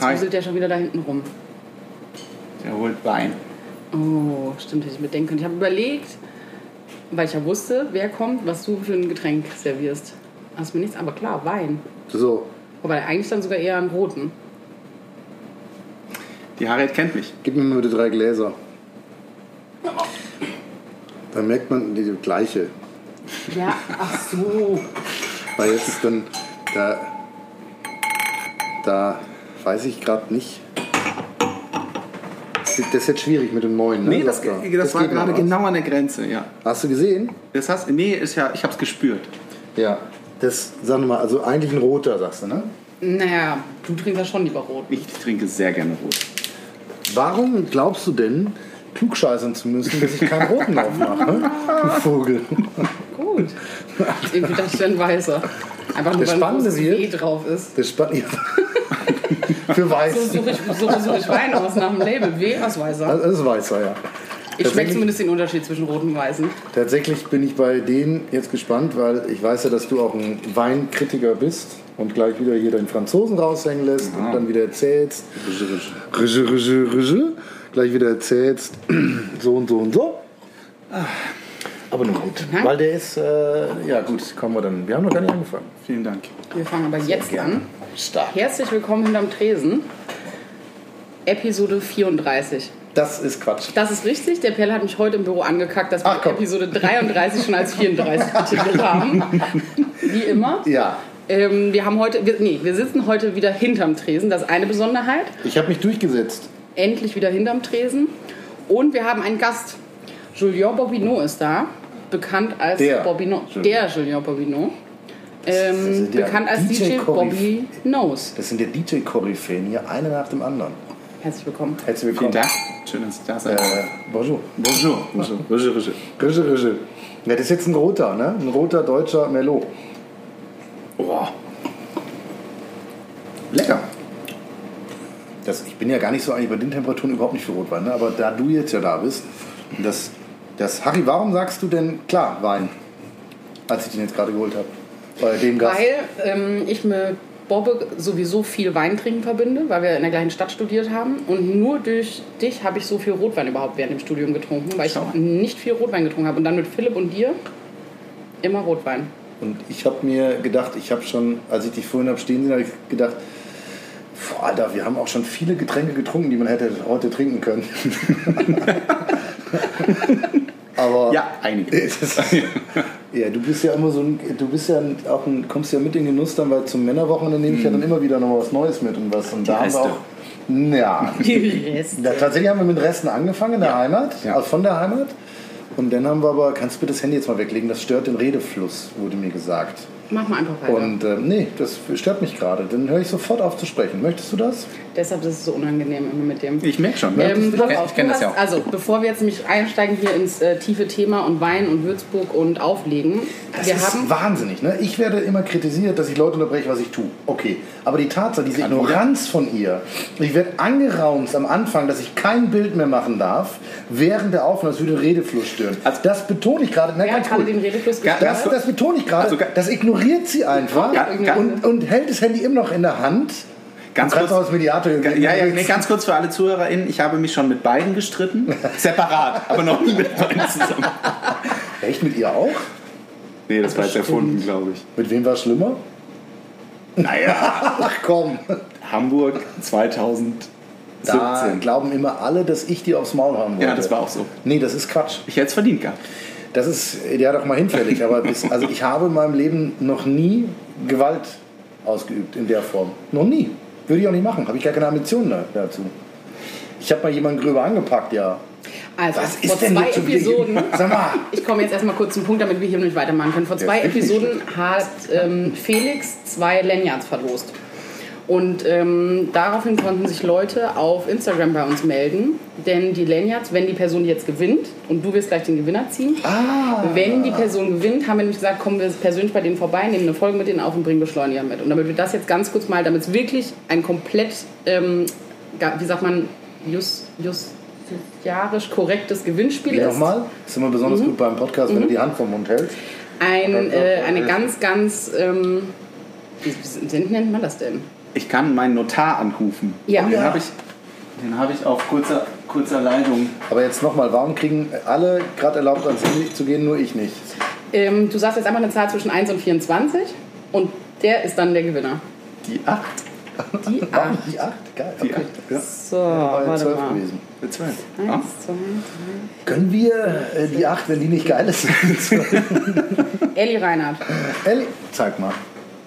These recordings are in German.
wuselt der schon wieder da hinten rum. Der holt Wein. Oh, stimmt, hätte ich mir denken können. Ich habe überlegt, weil ich ja wusste, wer kommt, was du für ein Getränk servierst. Hast mir nichts, aber klar, Wein. So. Wobei eigentlich dann sogar eher einen roten. Die Harriet kennt mich. Gib mir mal bitte 3 Gläser. Da merkt man die gleiche. Ja, ach so. Weil jetzt ist dann, da weiß ich gerade nicht. Das ist jetzt schwierig mit dem Neuen, ne? Nee, das war geht gerade noch, genau an der Grenze, ja. Hast du gesehen? Ich hab's gespürt. Ja. Das, sag mal, also eigentlich ein roter, sagst du, ne? Naja, du trinkst ja schon lieber rot. Ich trinke sehr gerne rot. Warum glaubst du denn, klugscheißern zu müssen, dass ich keinen roten aufmache? Ne? Du Vogel. Gut. Irgendwie dachte ich, ein weißer. Einfach nur, Das weil ein Spannende großes wird- W drauf ist. Das spannend. Für weiß. So suche ich Wein aus nach dem Label. W aus weißer. Das ist weißer, ja. Ich schmecke zumindest den Unterschied zwischen roten und weißen. Tatsächlich bin ich bei denen jetzt gespannt, weil ich weiß ja, dass du auch ein Weinkritiker bist und gleich wieder hier deinen Franzosen raushängen lässt und dann wieder erzählst. Gleich wieder erzählst, so und so und so. Aber nun gut, weil der ist, ja gut, kommen wir dann. Wir haben noch gar nicht angefangen. Vielen Dank. Wir fangen aber jetzt an. Stark. Herzlich willkommen hinterm Tresen. Episode 34. Das ist Quatsch. Das ist richtig. Der Perl hat mich heute im Büro angekackt, dass wir Ach, komm. Episode 33 schon als 34 betitelt haben. Wie immer. Ja, Wir sitzen heute wieder hinterm Tresen. Das ist eine Besonderheit. ich habe mich durchgesetzt. Endlich wieder hinterm Tresen. Und wir haben einen Gast. Julien Bobineau ist da. Bekannt als Der Bobineau. Der Julien Bobineau. sind ja Bekannt als DJ Bobby Knows. Das sind ja DJ-Koryphäen hier, einer nach dem anderen. Herzlich willkommen. Herzlich Vielen willkommen. Dank. Schön, dass Sie da seid. Bonjour. Bonjour. Bonjour. Bonjour. Rische. Ja, das ist jetzt ein roter, ne? Ein roter deutscher Merlot. Oh. Lecker. Ich bin ja gar nicht so eigentlich bei den Temperaturen überhaupt nicht für Rotwein, ne? Aber da du jetzt ja da bist, Harry, warum sagst du denn klar Wein, als ich den jetzt gerade geholt habe? Bei dem Gast. Weil ich mit Bobbe sowieso viel Weintrinken verbinde, weil wir in der gleichen Stadt studiert haben. Und nur durch dich habe ich so viel Rotwein überhaupt während dem Studium getrunken, weil ich nicht viel Rotwein getrunken habe. Und dann mit Philipp und dir immer Rotwein. Und ich habe mir gedacht, ich habe schon, als ich dich vorhin habe stehen sehen, habe ich gedacht, boah, Alter, wir haben auch schon viele Getränke getrunken, die man hätte heute trinken können. Aber Ja, einige. ja, du bist ja immer so kommst ja mit in den Genuss dann, weil zum Männerwochenende nehme ich ja dann immer wieder noch was Neues mit und was. Und da haben wir Reste. auch. Ja. Tatsächlich haben wir mit Resten angefangen in der Heimat, Ja. also von der Heimat. Und dann haben wir aber, kannst du bitte das Handy jetzt mal weglegen, das stört den Redefluss, wurde mir gesagt. Mach mal einfach weiter. Und nee, das stört mich gerade. Dann höre ich sofort auf zu sprechen. Möchtest du das? Deshalb ist es so unangenehm immer mit dem. Ich merke schon. Pass auf, ich kenne du das ja hast- auch. Also, bevor wir jetzt nämlich einsteigen hier ins tiefe Thema und Wein und Würzburg und Auflegen. Das wir ist haben wahnsinnig. Ne? Ich werde immer kritisiert, dass ich Leute unterbreche, was ich tue. Okay. Aber die Tatsache, diese Ignoranz von ihr. Ich werde angeraunt am Anfang, dass ich kein Bild mehr machen darf, während der Aufnahme, das würde den Redefluss stören. Also- das betone ich gerade. wer hat gerade den Redefluss Ja, gestört? Das betone ich gerade. Also, das ignoriert sie einfach und hält das Handy immer noch in der Hand. Ganz Du kannst kurz, auch als Mediator. ganz kurz für alle ZuhörerInnen. Ich habe mich schon mit beiden gestritten. Separat, aber noch nie mit beiden zusammen. Echt mit ihr auch? Nee, das war jetzt erfunden, glaube ich. Mit wem war es schlimmer? Naja, Ach komm. Hamburg 2017. Da glauben immer alle, dass ich die aufs Maul haben wollte. Ja, das war auch so. Nee, das ist Quatsch. Ich hätte es verdient gehabt. Das ist ja doch mal hinfällig. Aber also ich habe in meinem Leben noch nie Gewalt ausgeübt in der Form. Noch nie. Würde ich auch nicht machen. Habe ich gar keine Ambitionen dazu. Ich habe mal jemanden gröber angepackt, ja. Also, Was vor ist denn 2 mit so- Episoden. Sag mal. Ich komme jetzt erstmal kurz zum Punkt, damit wir hier nicht weitermachen können. Vor 2 Episoden hat Felix 2 Lanyards verlost. Und daraufhin konnten sich Leute auf Instagram bei uns melden. Denn die Lanyards, wenn die Person jetzt gewinnt, und du wirst gleich den Gewinner ziehen, wenn die Person gewinnt, haben wir nämlich gesagt, kommen wir persönlich bei denen vorbei, nehmen eine Folge mit denen auf und bringen Beschleuniger mit. Und damit wir das jetzt ganz kurz mal, damit es wirklich ein komplett, wie sagt man, justiarisch korrektes Gewinnspiel Wie ist. nochmal? Das ist immer besonders gut beim Podcast, wenn du die Hand vom Mund hältst. Eine ganz, wie nennt man das denn? Ich kann meinen Notar anrufen. Ja. Den habe ich auf kurzer Leitung. Aber jetzt nochmal, warum kriegen alle gerade erlaubt, ans Handy zu gehen, nur ich nicht? Du sagst jetzt einfach eine Zahl zwischen 1 und 24 und der ist dann der Gewinner. Die 8. Die 8. Warum die 8? Geil. Die Okay. 8. Ja. So, War ja warte 12 mal. gewesen. Mit 12. 1, Ja. 2, 3. Können wir die 8, wenn die nicht geil ist? Elli Reinhardt. Elli, zeig mal.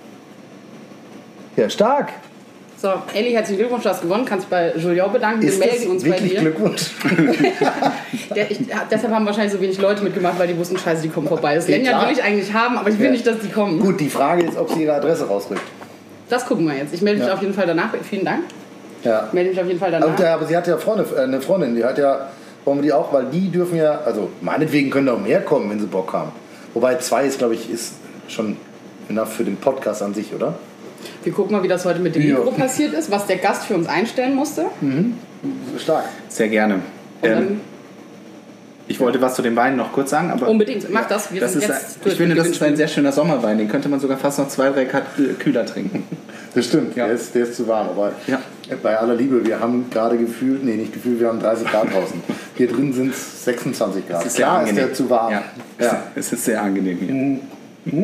Ja, stark. So, Elli, herzlichen Glückwunsch, du hast gewonnen. Kannst dich bei Julien bedanken. Wir Ist das melden uns bei wirklich dir. Glückwunsch? Deshalb haben wahrscheinlich so wenig Leute mitgemacht, weil die wussten, scheiße, die kommen vorbei. Das Lanyard klar. will ich eigentlich haben, aber ich will Ja. nicht, dass die kommen. Gut, die Frage ist, ob sie ihre Adresse rausrückt. Das gucken wir jetzt. Ich melde mich Ja. auf jeden Fall danach. Vielen Dank. Ja. Ich melde mich auf jeden Fall danach. Aber sie hat ja eine Freundin, die hat ja, wollen wir die auch, weil die dürfen ja, also meinetwegen können da auch mehr kommen, wenn sie Bock haben. Wobei 2 ist, glaube ich, ist schon enough für den Podcast an sich, oder? Wir gucken mal, wie das heute mit dem Ja. Mikro passiert ist, was der Gast für uns einstellen musste. Stark. Sehr gerne. Und dann Ich wollte was zu den Weinen noch kurz sagen, aber unbedingt, mach das. Wir das sind ist, jetzt durch ich finde, mit das ist ein sehr schöner Sommerwein. Den könnte man sogar fast noch 2, 3 Kühler trinken. Das stimmt, Ja. der ist zu warm. Aber Ja. bei aller Liebe, wir haben gerade gefühlt, nee, nicht gefühlt, wir haben 30 Grad draußen. Hier drin sind es 26 Grad. Es ist sehr Klar ist angenehm. der zu warm. Ja. Ja. Es ist sehr angenehm hier.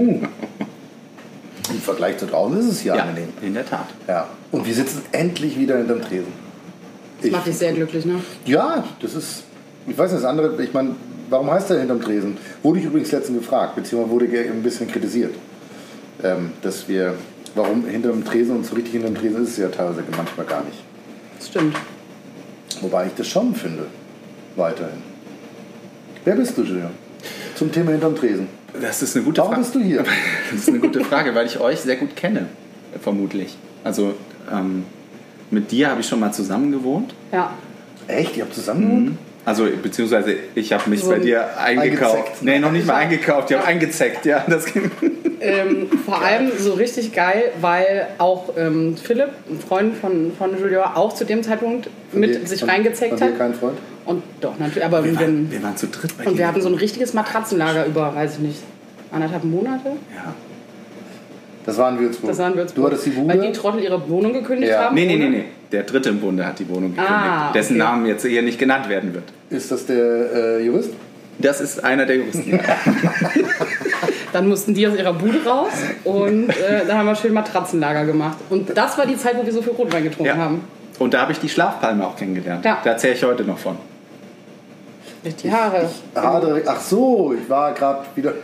Im Vergleich zu draußen ist es hier angenehm. in der Tat. Ja. Und wir sitzen endlich wieder hinterm Tresen. Das macht dich sehr glücklich, ne? Ja, das ist, ich weiß nicht, das andere, ich meine, warum heißt der hinterm Tresen? Wurde ich übrigens letztens gefragt, beziehungsweise wurde ein bisschen kritisiert, dass wir, warum hinterm Tresen und so richtig hinterm Tresen ist es ja teilweise manchmal gar nicht. Das stimmt. Wobei ich das schon finde, weiterhin. Wer bist du, Julian? Zum Thema hinterm Tresen. Das ist eine gute Warum Frage. bist du hier? Das ist eine gute Frage, weil ich euch sehr gut kenne, vermutlich. Also mit dir habe ich schon mal zusammen gewohnt. Ja. Echt? Ihr habt zusammen gewohnt? Also beziehungsweise ich habe mich So bei dir eingekauft. eingezeckt. Nee, noch nicht mal eingekauft, ich habe eingezeckt. Ja, das ging. Vor allem so richtig geil, weil auch Philipp, ein Freund von Julien, auch zu dem Zeitpunkt mit sich reingezeckt Von hat. dir kein Freund? Und doch, natürlich. Aber Wir waren zu dritt bei dir. und wir hatten so ein richtiges Matratzenlager über, weiß ich nicht, 1,5 Monate. Ja. Das war in Würzburg. Das war in Würzburg. Du hattest die Bude? Weil die Trottel ihre Wohnung gekündigt Ja. haben. Nee. Der dritte im Bunde hat die Wohnung gekündigt, Ah, okay. dessen Namen jetzt hier nicht genannt werden wird. Ist das der Jurist? Das ist einer der Juristen. Dann mussten die aus ihrer Bude raus und dann haben wir schön Matratzenlager gemacht. Und das war die Zeit, wo wir so viel Rotwein getrunken Ja. haben. Und da habe ich die Schlafpalme auch kennengelernt. Ja. Da erzähle ich heute noch von. Durch die Haare. Ach so, ich war gerade wieder.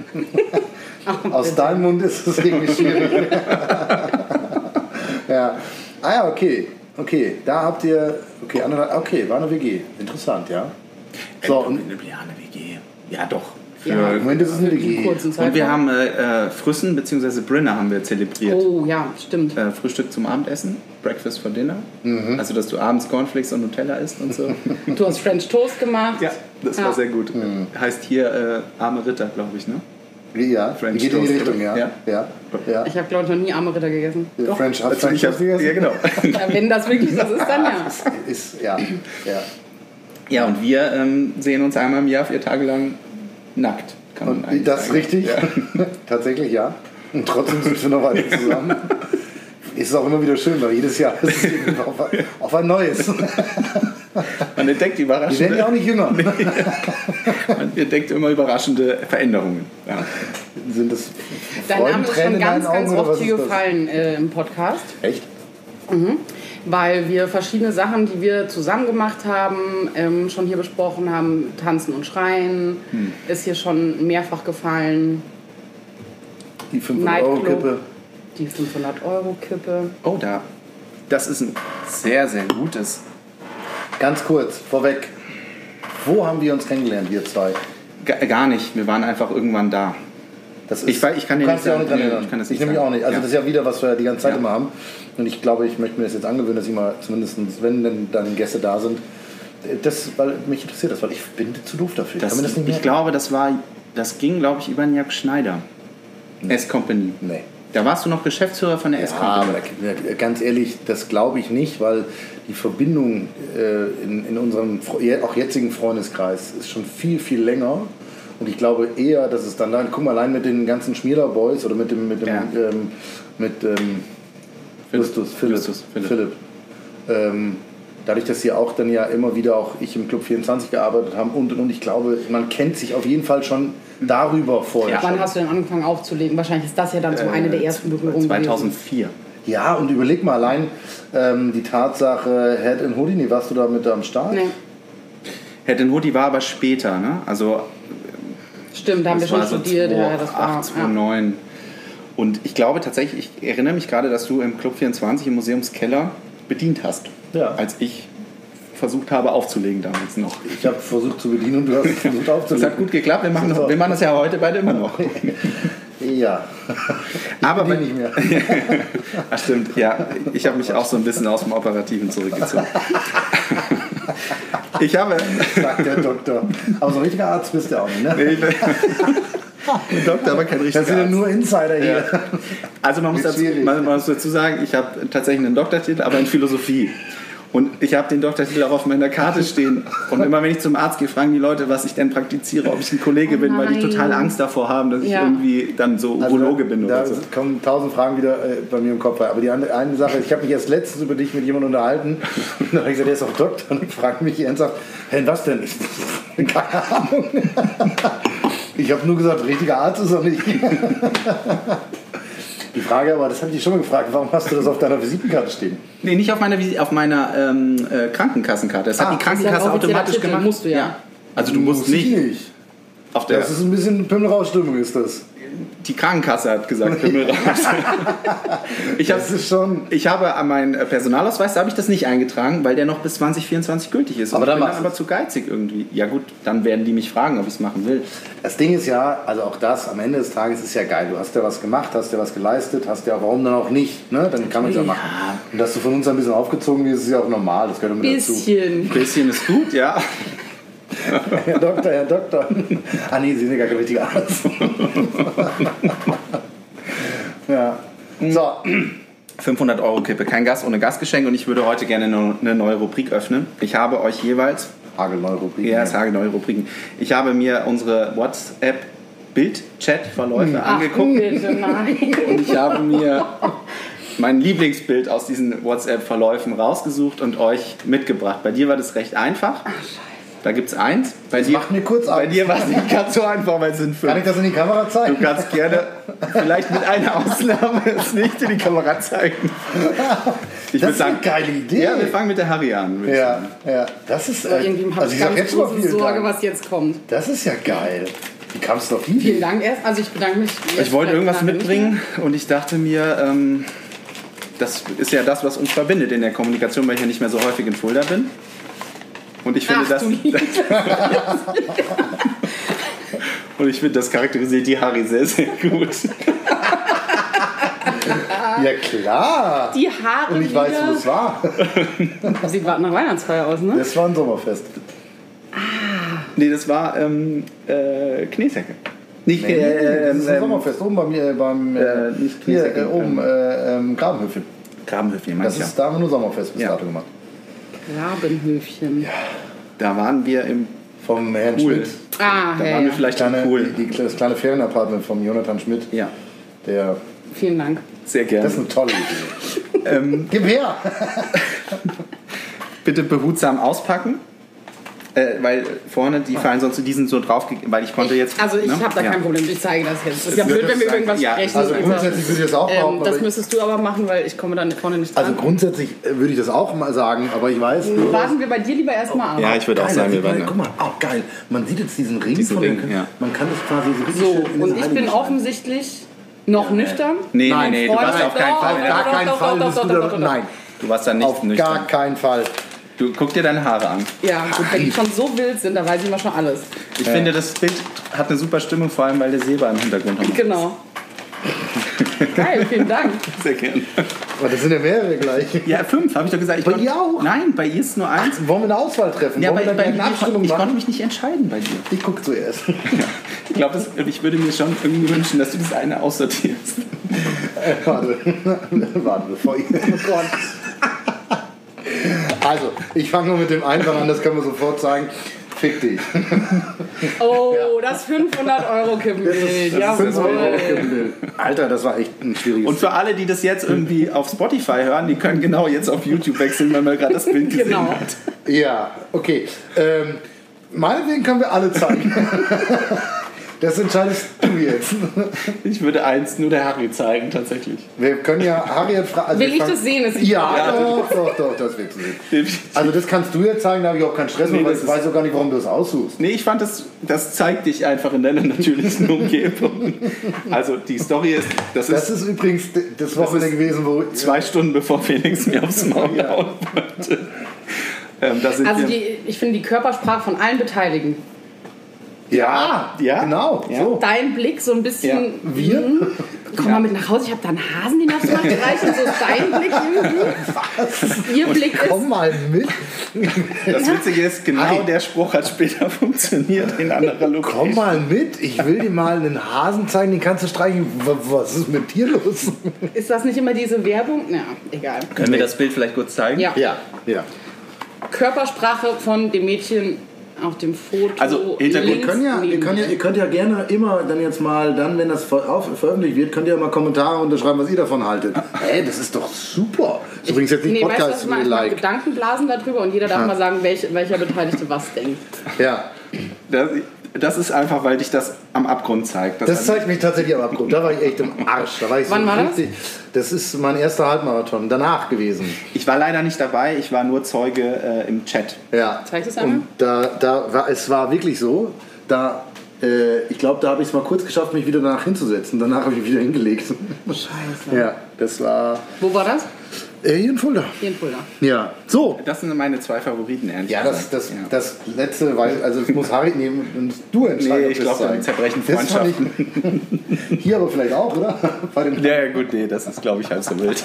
Aus deinem Mund ist es irgendwie schwierig. Ja. Ah ja, okay. Okay, da habt ihr. Okay, war eine WG. Interessant, ja. So, und eine WG. Ja, doch. Ja, im Moment ist es eine für die WG. kurzen Zeit. Und wir haben Früssen bzw. Brinner haben wir zelebriert. Oh ja, stimmt. Frühstück zum Abendessen, Breakfast for Dinner. Also, dass du abends Cornflakes und Nutella isst und so. Du hast French Toast gemacht. Ja, das war sehr gut. Heißt hier arme Ritter, glaube ich, ne? Ja, French geht in die Toast, Richtung, oder? ja. Ja. Ja. Ich habe, glaube ich, noch nie arme Ritter gegessen. French Also ich hab, gegessen? ja, genau. Ja, wenn das wirklich das ist, dann ja. Ist, ja. Ja, und wir sehen uns einmal im Jahr 4 Tage lang nackt. Kann man eigentlich Und das ist sagen. richtig. Ja. Tatsächlich, ja. Und trotzdem sind wir noch weiter zusammen. Ist auch immer wieder schön, weil jedes Jahr ist es irgendwie auf ein neues. Man entdeckt Die werden ja überraschende, auch nicht jünger. man entdeckt immer überraschende Veränderungen. Ja. Sind das Dein Name ist Freudentränen schon in ganz, deinen ganz Augen, oder oft was hier ist das? gefallen im Podcast. Echt? Weil wir verschiedene Sachen, die wir zusammen gemacht haben, schon hier besprochen haben. Tanzen und Schreien ist hier schon mehrfach gefallen. Die 500-Euro-Kippe. Die 500-Euro-Kippe. Oh, das ist ein sehr, sehr gutes. Ganz kurz, vorweg. Wo haben wir uns kennengelernt, wir zwei? Gar nicht, wir waren einfach irgendwann da. Das Ich kann du dir kannst nicht dich auch sagen. nicht dran Nee, erinnern. ich kann das Ich nicht nämlich auch sagen. nicht. Also Ja. das ist ja wieder, was wir die ganze Zeit Ja. immer haben. Und ich glaube, ich möchte mir das jetzt angewöhnen, dass ich mal zumindest, wenn denn dann Gäste da sind, weil mich interessiert das, weil ich bin zu doof dafür. Ich kann mir das nicht ich merken. glaube, das ging, glaube ich, über den Jörg Schneider. S-Company. Nee. Da warst du noch Geschäftsführer von der Ja, S-Company. aber ganz ehrlich, das glaube ich nicht, weil die Verbindung in unserem auch jetzigen Freundeskreis ist schon viel, viel länger. Und ich glaube eher, dass es dann, guck mal, allein mit den ganzen Schmieler Boys oder mit dem Ja. Philipp. Dadurch, dass Sie auch dann ja immer wieder auch ich im Club 24 gearbeitet haben und ich glaube, man kennt sich auf jeden Fall schon darüber vorher. Ja, wann hast du denn angefangen aufzulegen? Wahrscheinlich ist das ja dann so eine der ersten Berührungen 2004. Gewesen. Ja, und überleg mal allein die Tatsache, Head in Houdini, warst du da mit am Start? Nee. Head in Hoodie war aber später, ne? Also stimmt, da haben wir schon studiert. Ja, das war 2008, 2009. Und ich glaube tatsächlich, ich erinnere mich gerade, dass du im Club 24 im Museumskeller bedient hast. Ja. Als ich versucht habe aufzulegen damals noch. Ich habe versucht zu bedienen und du hast versucht aufzulegen. Das hat gut geklappt, wir machen das ja heute beide immer noch. Ja, aber nicht mehr. Ach stimmt, ja. Ich habe mich auch so ein bisschen aus dem Operativen zurückgezogen. Ich habe... Sagt der Doktor. Aber so ein richtiger Arzt bist du auch nicht, ne? Nee, Doktor, aber kein richtiger Das sind ja nur Insider hier. Ja. Also man muss dazu sagen, ich habe tatsächlich einen Doktortitel, aber in Philosophie. Und ich habe den Doktortitel auch auf meiner Karte stehen. Und immer wenn ich zum Arzt gehe, fragen die Leute, was ich denn praktiziere, ob ich ein Kollege bin, weil die total Angst davor haben, dass ich irgendwie dann so Urologe bin oder so. Da kommen 1000 Fragen wieder bei mir im Kopf rein. Aber die eine Sache, ich habe mich erst letztens über dich mit jemandem unterhalten. Und dann habe ich gesagt, der ist auch Doktor. Und fragt mich ernsthaft, hey, was denn? Keine Ahnung. Ich habe nur gesagt, richtiger Arzt ist er nicht. Die Frage aber, das habe ich dich schon mal gefragt, warum hast du das auf deiner Visitenkarte stehen? Nee, nicht auf meiner Krankenkassenkarte. Das hat die Krankenkasse automatisch gemacht. Musst du ja. Also du musst nicht. Auf der Das ist ein bisschen Pimmelrauschstimmung, ist das. Die Krankenkasse hat gesagt, Pimmelrausch. Ich habe an meinen Personalausweis, da habe ich das nicht eingetragen, weil der noch bis 2024 gültig ist. Aber ich bin dann aber zu geizig irgendwie. Ja gut, dann werden die mich fragen, ob ich es machen will. Das Ding ist ja, also auch das, am Ende des Tages ist ja geil. Du hast ja was gemacht, hast ja was geleistet, hast ja, warum dann auch nicht? Ne? Dann kann man es ja machen. Und dass du von uns ein bisschen aufgezogen wirst, ist ja auch normal, das gehört immer dazu. Ein bisschen ist gut, ja. Herr Doktor. Ah nee, Sie sind ja gar kein richtiger Arzt. Ja. So. 500 € Kippe, kein Gast ohne Gastgeschenk und ich würde heute gerne eine neue Rubrik öffnen. Ich habe euch jeweils... Hagelneue Rubriken. Ja, es hagelneue Rubriken. Ich habe mir unsere WhatsApp-Bild-Chat-Verläufe angeguckt. Bitte, nein. Und ich habe mir mein Lieblingsbild aus diesen WhatsApp-Verläufen rausgesucht und euch mitgebracht. Bei dir war das recht einfach. Ach, scheiße. Da gibt es eins. Macht mir kurz Bei dir war es nicht ganz so einfach, weil es sind 5. Kann ich das in die Kamera zeigen? Du kannst gerne, vielleicht mit einer Ausnahme, es nicht in die Kamera zeigen. Das ist eine geile Idee. Ja, wir fangen mit der Harry an. Ja. Das ist... Irgendwie habe ich ganz große Sorge, was jetzt kommt. Das ist ja geil. Wie kamst du auf die Idee? Vielen Dank erst. Also ich bedanke mich. Ich wollte irgendwas mitbringen und ich dachte mir, das ist ja das, was uns verbindet in der Kommunikation, weil ich ja nicht mehr so häufig in Fulda bin. Und ich finde, das charakterisiert die Harry sehr, sehr gut. Ja, klar. Die Haare. Und ich weiß, wo es war. Sieht nach Weihnachtsfeier aus, ne? Das war ein Sommerfest. Nee, das war Knesecke. Nicht das ist ein Sommerfest. Oben bei mir, nicht Knesecke. Hier, oben, Grabenhöfchen. Grabenhöfchen, da haben wir nur Sommerfest bis dato gemacht. Grabenhöfchen. Ja. Da waren wir im vom Herrn Pool. Schmidt. Ah, da waren wir vielleicht im Pool. Das kleine Ferienapartment vom Jonathan Schmidt. Ja. Vielen Dank. Sehr gerne. Das ist eine tolle Idee. Gib her! Bitte behutsam auspacken. Weil vorne die fallen sonst, die sind so drauf, weil ich konnte jetzt... Also ich habe da kein Problem, ich zeige das jetzt. Das ist ja blöd, wenn wir irgendwas sprechen. Also grundsätzlich würde ich das auch behaupten. Das müsstest du aber machen, weil ich komme dann vorne nicht dran. Also grundsätzlich würde ich das auch mal sagen, aber ich weiß... Warten wir bei dir lieber erstmal ab. Ja, ich würde auch sagen, wir warten. Guck mal, geil. Man sieht jetzt diesen Ring ja. Man kann das quasi so richtig so, schön und ich bin offensichtlich noch nüchtern. Nee, du warst auf keinen Fall. Auf gar keinen Fall bist du da... Nein. Du warst da nicht auf nüchtern. Auf gar keinen Fall. Du guck dir deine Haare an. Ja, gut, wenn die schon so wild sind, dann weiß ich immer schon alles. Ich finde, das Bild hat eine super Stimmung, vor allem weil der Silber im Hintergrund hat. Genau. Geil, vielen Dank. Sehr gerne. Aber das sind ja mehrere gleich. Ja, 5, habe ich doch gesagt. Bei ihr auch? Nein, bei ihr ist nur 1. Wollen wir eine Auswahl treffen? Ja, ich konnte mich nicht entscheiden bei dir. Ich gucke zuerst. Ja. Ich glaube, ich würde mir schon irgendwie wünschen, dass du das eine aussortierst. Warte, bevor ich... Oh Gott. Also, ich fange nur mit dem Einfachen an, das können wir sofort sagen. Fick dich. Oh, das 500-Euro-Kippenbild. Jawohl. Alter, das war echt ein schwieriges. Und für alle, die das jetzt irgendwie auf Spotify hören, die können genau jetzt auf YouTube wechseln, weil man gerade das Bild gesehen hat. Ja, okay. Meinetwegen können wir alle zeigen. Das entscheidest du jetzt. Ich würde eins nur der Harry zeigen, tatsächlich. Wir können ja Harriet fragen. Also will ich das sehen? Ja, doch, das willst du sehen. Also das kannst du jetzt zeigen, da habe ich auch keinen Stress, weil ich weiß auch gar nicht, warum du das aussuchst. Nee, ich fand, das zeigt dich einfach in deiner natürlichen Umgebung. Also die Story ist... Das ist übrigens das Wochenende gewesen, wo... 2 Stunden bevor Felix mir aufs Maul hauen wollte. Also ich finde die Körpersprache von allen Beteiligten. Ja, genau. Ja. So. Dein Blick so ein bisschen... Ja. Wir? Komm mal mit nach Hause, ich habe da einen Hasen, den darfst du mal streichen. So ist dein Blick irgendwie. Ihr Blick ist... Komm mal mit. Das Witzige ist, genau der Spruch hat später funktioniert in anderer Location. Komm mal mit, ich will dir mal einen Hasen zeigen, den kannst du streichen. Was ist mit dir los? Ist das nicht immer diese Werbung? Ja, egal. Können wir das Bild vielleicht kurz zeigen? Ja. Körpersprache von dem Mädchen auf dem Foto. Also Hintergrund. Ihr könnt ja gerne immer dann jetzt mal, wenn das veröffentlicht wird, könnt ihr mal Kommentare unterschreiben, was ihr davon haltet. Ey, das ist doch super. Das ist übrigens jetzt nicht Podcast, weißt du, ich Gedankenblasen darüber und jeder darf mal sagen, welcher Beteiligte was denkt. Ja. Das ist einfach, weil dich das am Abgrund zeigt. Das zeigt mich tatsächlich am Abgrund. Da war ich echt im Arsch. Wann war das? Das ist mein erster Halbmarathon danach gewesen. Ich war leider nicht dabei, ich war nur Zeuge im Chat. Ja. Zeigst du es einmal? Und es war wirklich so, ich glaube, da habe ich es mal kurz geschafft, mich wieder danach hinzusetzen. Danach habe ich mich wieder hingelegt. Scheiße. Ja, das war... Wo war das? Hier in Fulda. Ja, so. Das sind meine 2 Favoriten, ehrlich gesagt. Das letzte, also es muss Harry nehmen und du entscheiden. Nee, ich glaube, dann zerbrechen Freundschaften. Hier aber vielleicht auch, oder? Ja, gut, nee, das ist, glaube ich, halb so wild.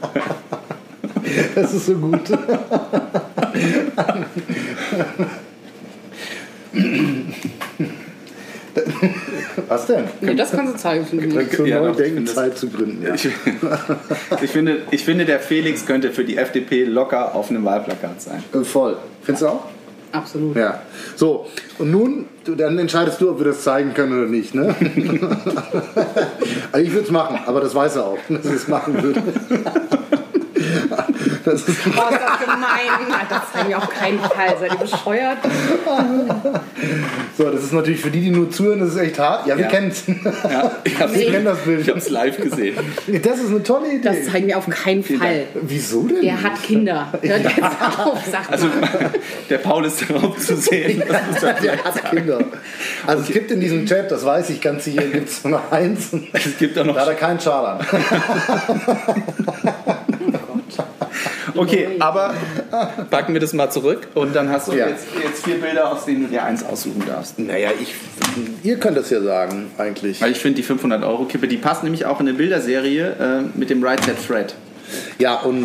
Das ist so gut. Was denn? Nee, das kannst du zeigen. Zur Neudenkenzeit zu gründen. Ja. Ich finde, der Felix könnte für die FDP locker auf einem Wahlplakat sein. Voll. Findest du auch? Absolut. Ja. So, und nun, dann entscheidest du, ob wir das zeigen können oder nicht. Ne? Also ich würde es machen, aber das weiß er auch, dass ich es machen würde. Das ist das gemein. Das zeigen wir auf keinen Fall. Seid ihr bescheuert? So, das ist natürlich für die nur zuhören, das ist echt hart. Ja, wir kennen es. Ja, ich kenne das Bild. Ich habe es live gesehen. Das ist eine tolle Idee. Das zeigen wir auf keinen Fall. Wieso denn? Der hat Kinder. Hört jetzt auf, sagt also, der Paul ist darauf zu sehen. Der hat Kinder. Also es gibt in diesem Chat, das weiß ich ganz sicher, gibt es nur eins. Es gibt auch noch. Da hat er keinen Schal an. Okay, aber packen wir das mal zurück und dann hast du jetzt 4 Bilder, aus denen du dir eins aussuchen darfst. Naja, ihr könnt das ja sagen, eigentlich. Weil ich finde die 500-Euro-Kippe, die passt nämlich auch in eine Bilderserie mit dem Right Set Thread. Ja, und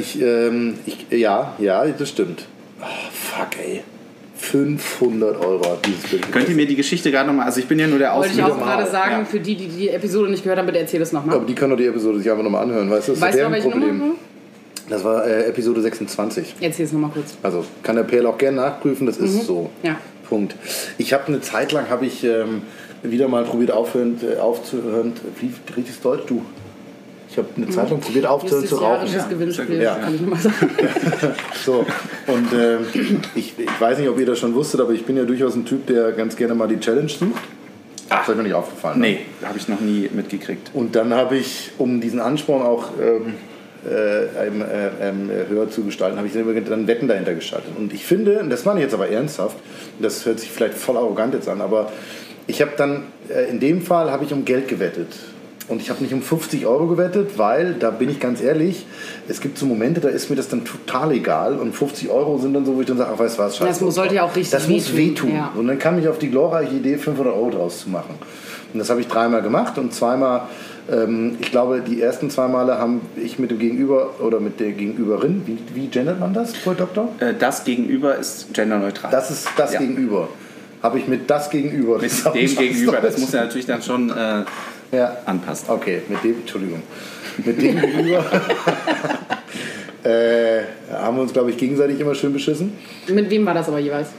das stimmt. Oh, fuck, ey. 500 Euro hat dieses Bild. Könnt ihr mir die Geschichte gerade nochmal, also ich bin ja nur der Ausbilder. Wollte ich auch gerade sagen, für die die Episode nicht gehört haben, bitte erzähl es nochmal. Aber die können doch die Episode sich einfach nochmal anhören, weißt du? Das ist deren Problem. Das war Episode 26. Erzähl es nochmal kurz. Also kann der Perl auch gerne nachprüfen, das ist so. Ja. Punkt. Ich habe eine Zeit lang, wieder mal probiert aufzuhören, wie redest Deutsch, du? Ich habe eine Zeit lang probiert aufzuhören zu rauchen. Gewinnspiel, kann ich nochmal sagen. So, und ich weiß nicht, ob ihr das schon wusstet, aber ich bin ja durchaus ein Typ, der ganz gerne mal die Challenge sucht. Das ist euch noch nicht aufgefallen. Nee, habe ich noch nie mitgekriegt. Und dann habe ich, um diesen Ansporn auch höher zu gestalten, habe ich dann Wetten dahinter gestaltet. Und ich finde, das meine ich jetzt aber ernsthaft, das hört sich vielleicht voll arrogant jetzt an, aber ich habe dann, in dem Fall habe ich um Geld gewettet. Und ich habe nicht um 50 Euro gewettet, weil, da bin ich ganz ehrlich, es gibt so Momente, da ist mir das dann total egal. Und 50 Euro sind dann so, wo ich dann sage, ach, weißt du was, scheiße. Das sollte ja auch richtig wehtun. Das muss wehtun. Ja. Und dann kam ich auf die glorreiche Idee, 500 Euro draus zu machen. Und das habe ich 3-mal gemacht und 2-mal, ich glaube, die ersten 2 Male habe ich mit dem Gegenüber oder mit der Gegenüberin, wie gendert man das, Frau Doktor? Das Gegenüber ist genderneutral. Das ist das Gegenüber. Habe ich mit das Gegenüber. Mit dem Gegenüber, das muss ja natürlich dann schon anpassen. Okay, mit dem Gegenüber haben wir uns, glaube ich, gegenseitig immer schön beschissen. Mit wem war das aber jeweils?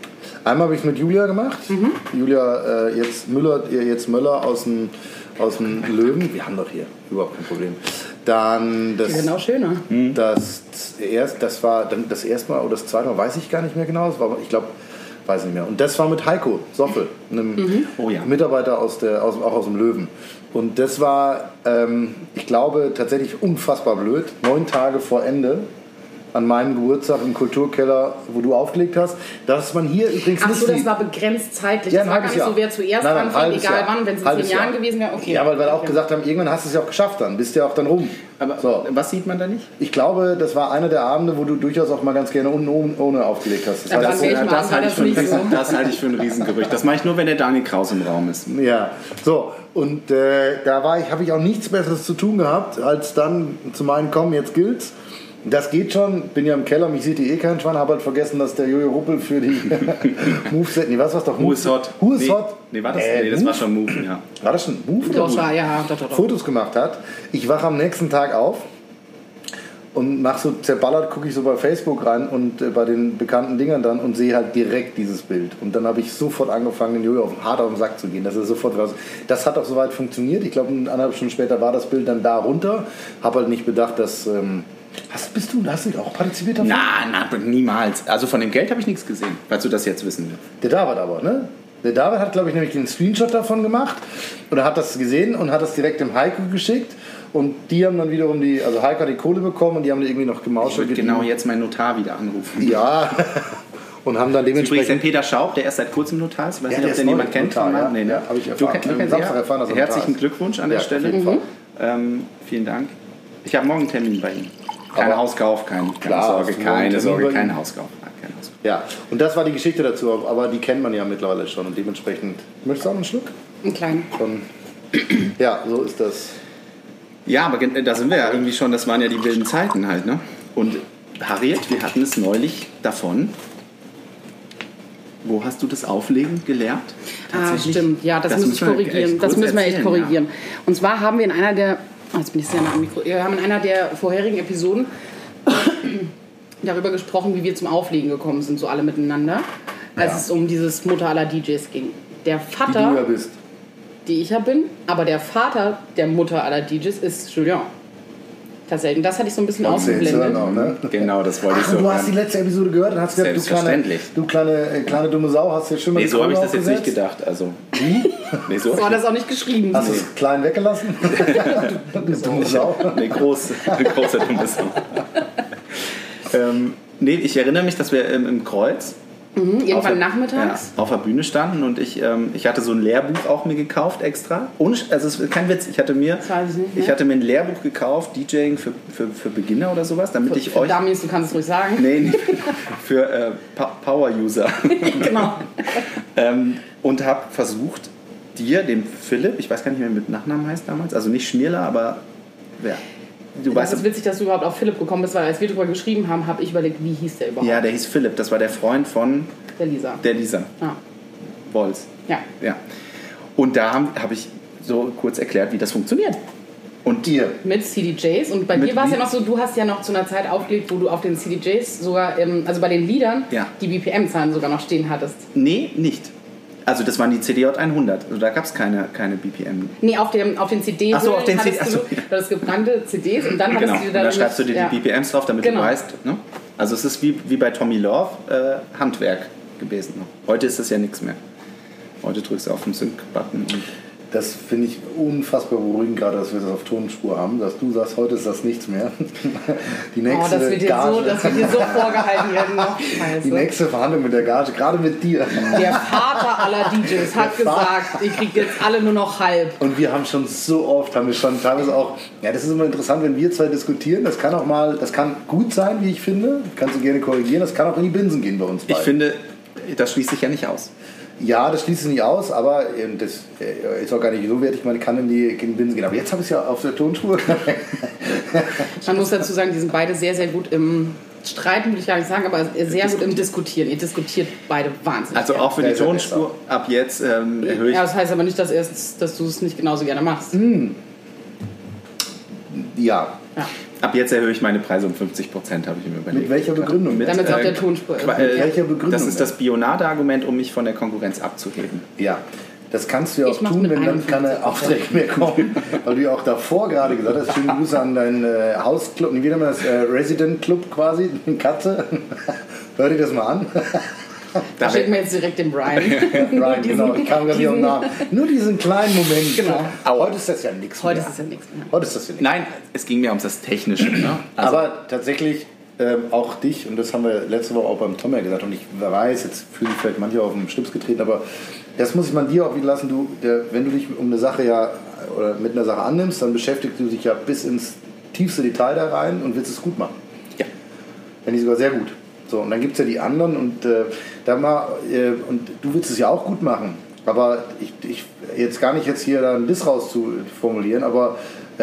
Einmal habe ich mit Julia gemacht. Julia, jetzt Möller aus dem Löwen. Wir haben doch hier überhaupt kein Problem. Dann das. Genau, schöner. Das war dann das erste Mal oder das zweite Mal, weiß ich gar nicht mehr genau. Das war, ich glaube, weiß nicht mehr. Und das war mit Heiko Soffel, einem Mitarbeiter auch aus dem Löwen. Und das war, ich glaube, tatsächlich unfassbar blöd. 9 Tage vor Ende an meinem Geburtstag im Kulturkeller, wo du aufgelegt hast, dass man hier übrigens nicht sieht. Das war begrenzt zeitlich. Ja, das war gar nicht so, wer zuerst anfängt, egal wann, wenn es in 10 Jahren gewesen wäre, okay. Ja, weil wir auch gesagt haben, irgendwann hast du es ja auch geschafft, dann bist du ja auch dann rum. Aber was sieht man da nicht? Ich glaube, das war einer der Abende, wo du durchaus auch mal ganz gerne ohne aufgelegt hast. Das halte ich für ein Riesengerücht. Das mache ich nur, wenn der Daniel Kraus im Raum ist. Ja, so. Und habe ich auch nichts Besseres zu tun gehabt, als dann zu meinen, komm, jetzt gilt's. Das geht schon, bin ja im Keller, mich sieht eh kein Schwein, habe halt vergessen, dass der Jojo Ruppel für die Moveset, nee, was war's doch? Who is Hot. Nee, war das? Das war schon Move, ja. War das schon Move? Ja, doch. Fotos gemacht hat. Ich wache am nächsten Tag auf und nach so zerballert gucke ich so bei Facebook rein und bei den bekannten Dingern dann und sehe halt direkt dieses Bild. Und dann habe ich sofort angefangen, den Jojo hart auf den Sack zu gehen. Das ist sofort raus. Das hat auch soweit funktioniert. Ich glaube, 1,5 Stunden später war das Bild dann da runter. Habe halt nicht bedacht, dass... Hast du auch partizipiert davon? Nein, niemals. Also von dem Geld habe ich nichts gesehen, falls du das jetzt wissen willst. Der David aber, ne? Der David hat, glaube ich, nämlich den Screenshot davon gemacht oder hat das gesehen und hat das direkt dem Heiko geschickt. Und die haben dann wiederum also Heiko hat die Kohle bekommen und die haben die irgendwie noch gemauschelt. Ich würde genau jetzt meinen Notar wieder anrufen. Ja. Und haben dann dementsprechend... Übrigens der Peter Schaub, der erst seit kurzem Notar ist. Ich weiß nicht, ob den jemand kennt. Notar, ja. Nee, ne? Habe ich erfahren. Du herzlichen Glückwunsch an der Stelle. Auf jeden Fall. Vielen Dank. Ich habe morgen einen Termin bei Ihnen. Kein Hauskauf, keine Sorge. Ja, und das war die Geschichte dazu, aber die kennt man ja mittlerweile schon und dementsprechend... Möchtest du auch einen Schluck? Einen kleinen. Ja, so ist das. Ja, aber da sind wir ja irgendwie schon, das waren ja die wilden Zeiten halt, ne? Und Harriet, wir hatten es neulich davon. Wo hast du das Auflegen gelernt? Stimmt. Ja, das muss ich korrigieren. Das müssen wir echt korrigieren. Ja. Und zwar haben wir in einer der... Jetzt bin ich sehr nah am Mikro. Wir haben in einer der vorherigen Episoden darüber gesprochen, wie wir zum Auflegen gekommen sind, so alle miteinander, als es um dieses Mutter aller DJs ging. Der Vater, die du ja bist. Die ich ja bin, aber der Vater der Mutter aller DJs ist Julien. Tatsächlich. Und das hatte ich so ein bisschen ausgeblendet. Auch, ne? Genau, das wollte ich so. Du hast die letzte Episode gehört und hast gesagt, du kleine dumme Sau, hast dir schon mal... Nee, so habe ich das jetzt nicht gedacht. Also. Nee, so war das auch nicht geschrieben. Hast du es klein weggelassen? Dumme Sau. Nee, große dumme Sau. Ich erinnere mich, dass wir im Kreuz irgendwann nachmittags auf der Bühne standen und ich hatte so ein Lehrbuch auch mir gekauft extra. Also es ist kein Witz, ich hatte mir ein Lehrbuch gekauft, DJing für Beginner oder sowas, damit ich euch... Damis, du kannst es ruhig sagen. Nee, nicht für Power-User. Genau. Und habe versucht, dem Philipp, ich weiß gar nicht mehr, wie mit Nachnamen heißt damals, also nicht Schmierler, aber wer... Das ist witzig, dass du überhaupt auf Philipp gekommen bist, weil als wir darüber geschrieben haben, habe ich überlegt, wie hieß der überhaupt? Ja, der hieß Philipp, das war der Freund von... Der Lisa. Wolz. Ja. Und da habe ich so kurz erklärt, wie das funktioniert. Und ihr? Mit CDJs. Und bei dir war es ja noch so, du hast ja noch zu einer Zeit aufgelegt, wo du auf den CDJs sogar, also bei den Liedern, die BPM-Zahlen sogar noch stehen hattest. Nee, nicht. Also das waren die CDJ 100. Also da gab es keine BPM. Nee, auf den CDs. Achso, auf den CDs. Du hattest gebrannte CDs und dann hattest du da schreibst du dir die BPMs drauf, damit du weißt. Ne? Also es ist wie bei Tommy Love Handwerk gewesen noch. Heute ist das ja nichts mehr. Heute drückst du auf den Sync-Button. Das finde ich unfassbar beruhigend, gerade dass wir das auf Tonspur haben, dass du sagst, heute ist das nichts mehr. Die nächste das wird dir so vorgehalten werden. Die nächste Verhandlung mit der Gage, gerade mit dir. Der Vater aller DJs hat gesagt, ihr kriegt jetzt alle nur noch halb. Und wir haben schon teilweise auch, das ist immer interessant, wenn wir zwei diskutieren, das kann gut sein, wie ich finde, kannst du gerne korrigieren, das kann auch in die Binsen gehen bei uns beiden. Ich finde, das schließt sich ja nicht aus. Ja, das schließt sich nicht aus, aber das ist auch gar nicht so wertig, man kann in die Binsen gehen. Aber jetzt habe ich es ja auf der Tonspur. Man muss dazu sagen, die sind beide sehr, sehr gut im Streiten, würde ich gar nicht sagen, aber sehr gut im Diskutieren. Ihr diskutiert beide wahnsinnig. Also auch für die Tonspur ab jetzt erhöhe ich... Ja, das heißt aber nicht, dass du es nicht genauso gerne machst. Ja. Ab jetzt erhöhe ich meine Preise um 50%, habe ich mir überlegt. Mit welcher Begründung? Damit es auf der Tonspur ist. Mit welcher Begründung? Das ist das Bionade-Argument, um mich von der Konkurrenz abzuheben. Ja, das kannst du ja auch tun, wenn dann keine Aufträge mehr kommen. Weil du ja auch davor gerade gesagt hast, schöne Grüße an deinen Hausclub, wie nennt man das, Resident Club quasi, Katze. Hör dir das mal an. Da schicken wir jetzt direkt den Brian. Brian, genau, ich kam gerade nicht auf den Namen. Nur diesen kleinen Moment. Genau. Heute ist das ja nichts mehr. Heute ist ja nichts. Nein, es ging mir um das Technische. Ne? Also aber tatsächlich auch dich, und das haben wir letzte Woche auch beim Tom ja gesagt, und ich weiß, jetzt fühlen sich vielleicht manche auf den Schlips getreten, aber das muss ich mal dir auch wieder lassen, wenn du dich um eine Sache oder mit einer Sache annimmst, dann beschäftigst du dich ja bis ins tiefste Detail da rein und willst es gut machen. Ja. Wenn nicht sogar sehr gut. So, und dann gibt es ja die anderen und und du willst es ja auch gut machen. Aber ich jetzt gar nicht jetzt hier da einen Diss raus zu formulieren, aber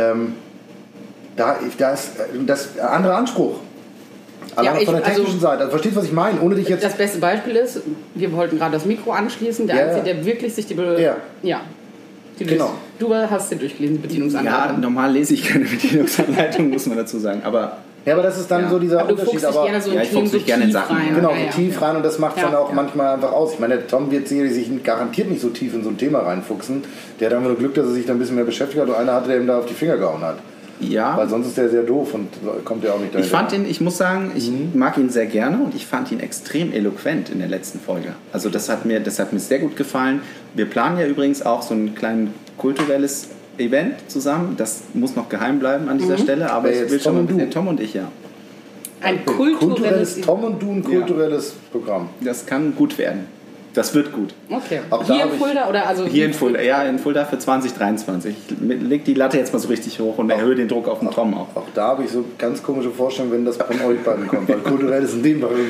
da ist das ein anderer Anspruch. Allein von der technischen Seite. Also, verstehst du, was ich meine? Ohne dich jetzt. Das beste Beispiel ist, wir wollten gerade das Mikro anschließen. Der Einzige, der wirklich sich genau. Du hast den durchgelesen, Bedienungsanleitung. Ja, normal lese ich keine Bedienungsanleitung, muss man dazu sagen. Aber das ist dann so dieser Unterschied. Ich fuchse dich gerne in Sachen rein. Genau, so tief rein und das macht es dann auch manchmal einfach aus. Ich meine, der Tom wird sich garantiert nicht so tief in so ein Thema reinfuchsen. Der hat einfach nur Glück, dass er sich da ein bisschen mehr beschäftigt hat und einer hatte, der ihm da auf die Finger gehauen hat. Ja. Weil sonst ist der sehr doof und kommt ja auch nicht dahin. Ich muss sagen, ich mag ihn sehr gerne und ich fand ihn extrem eloquent in der letzten Folge. Also das hat mir sehr gut gefallen. Wir planen ja übrigens auch so ein kleines kulturelles Event zusammen. Das muss noch geheim bleiben an dieser Stelle, aber ich will schon mal Tom und ich, ja. Ein kulturelles Tom und du, ein kulturelles Programm. Das kann gut werden. Das wird gut. Okay. Hier in Fulda oder also? Hier in Fulda, ja, in Fulda für 2023. Ich leg die Latte jetzt mal so richtig hoch und erhöhe den Druck auf den Tom auch. Auch da habe ich so ganz komische Vorstellungen, wenn das von euch beiden kommt, weil kulturell ist in dem Fall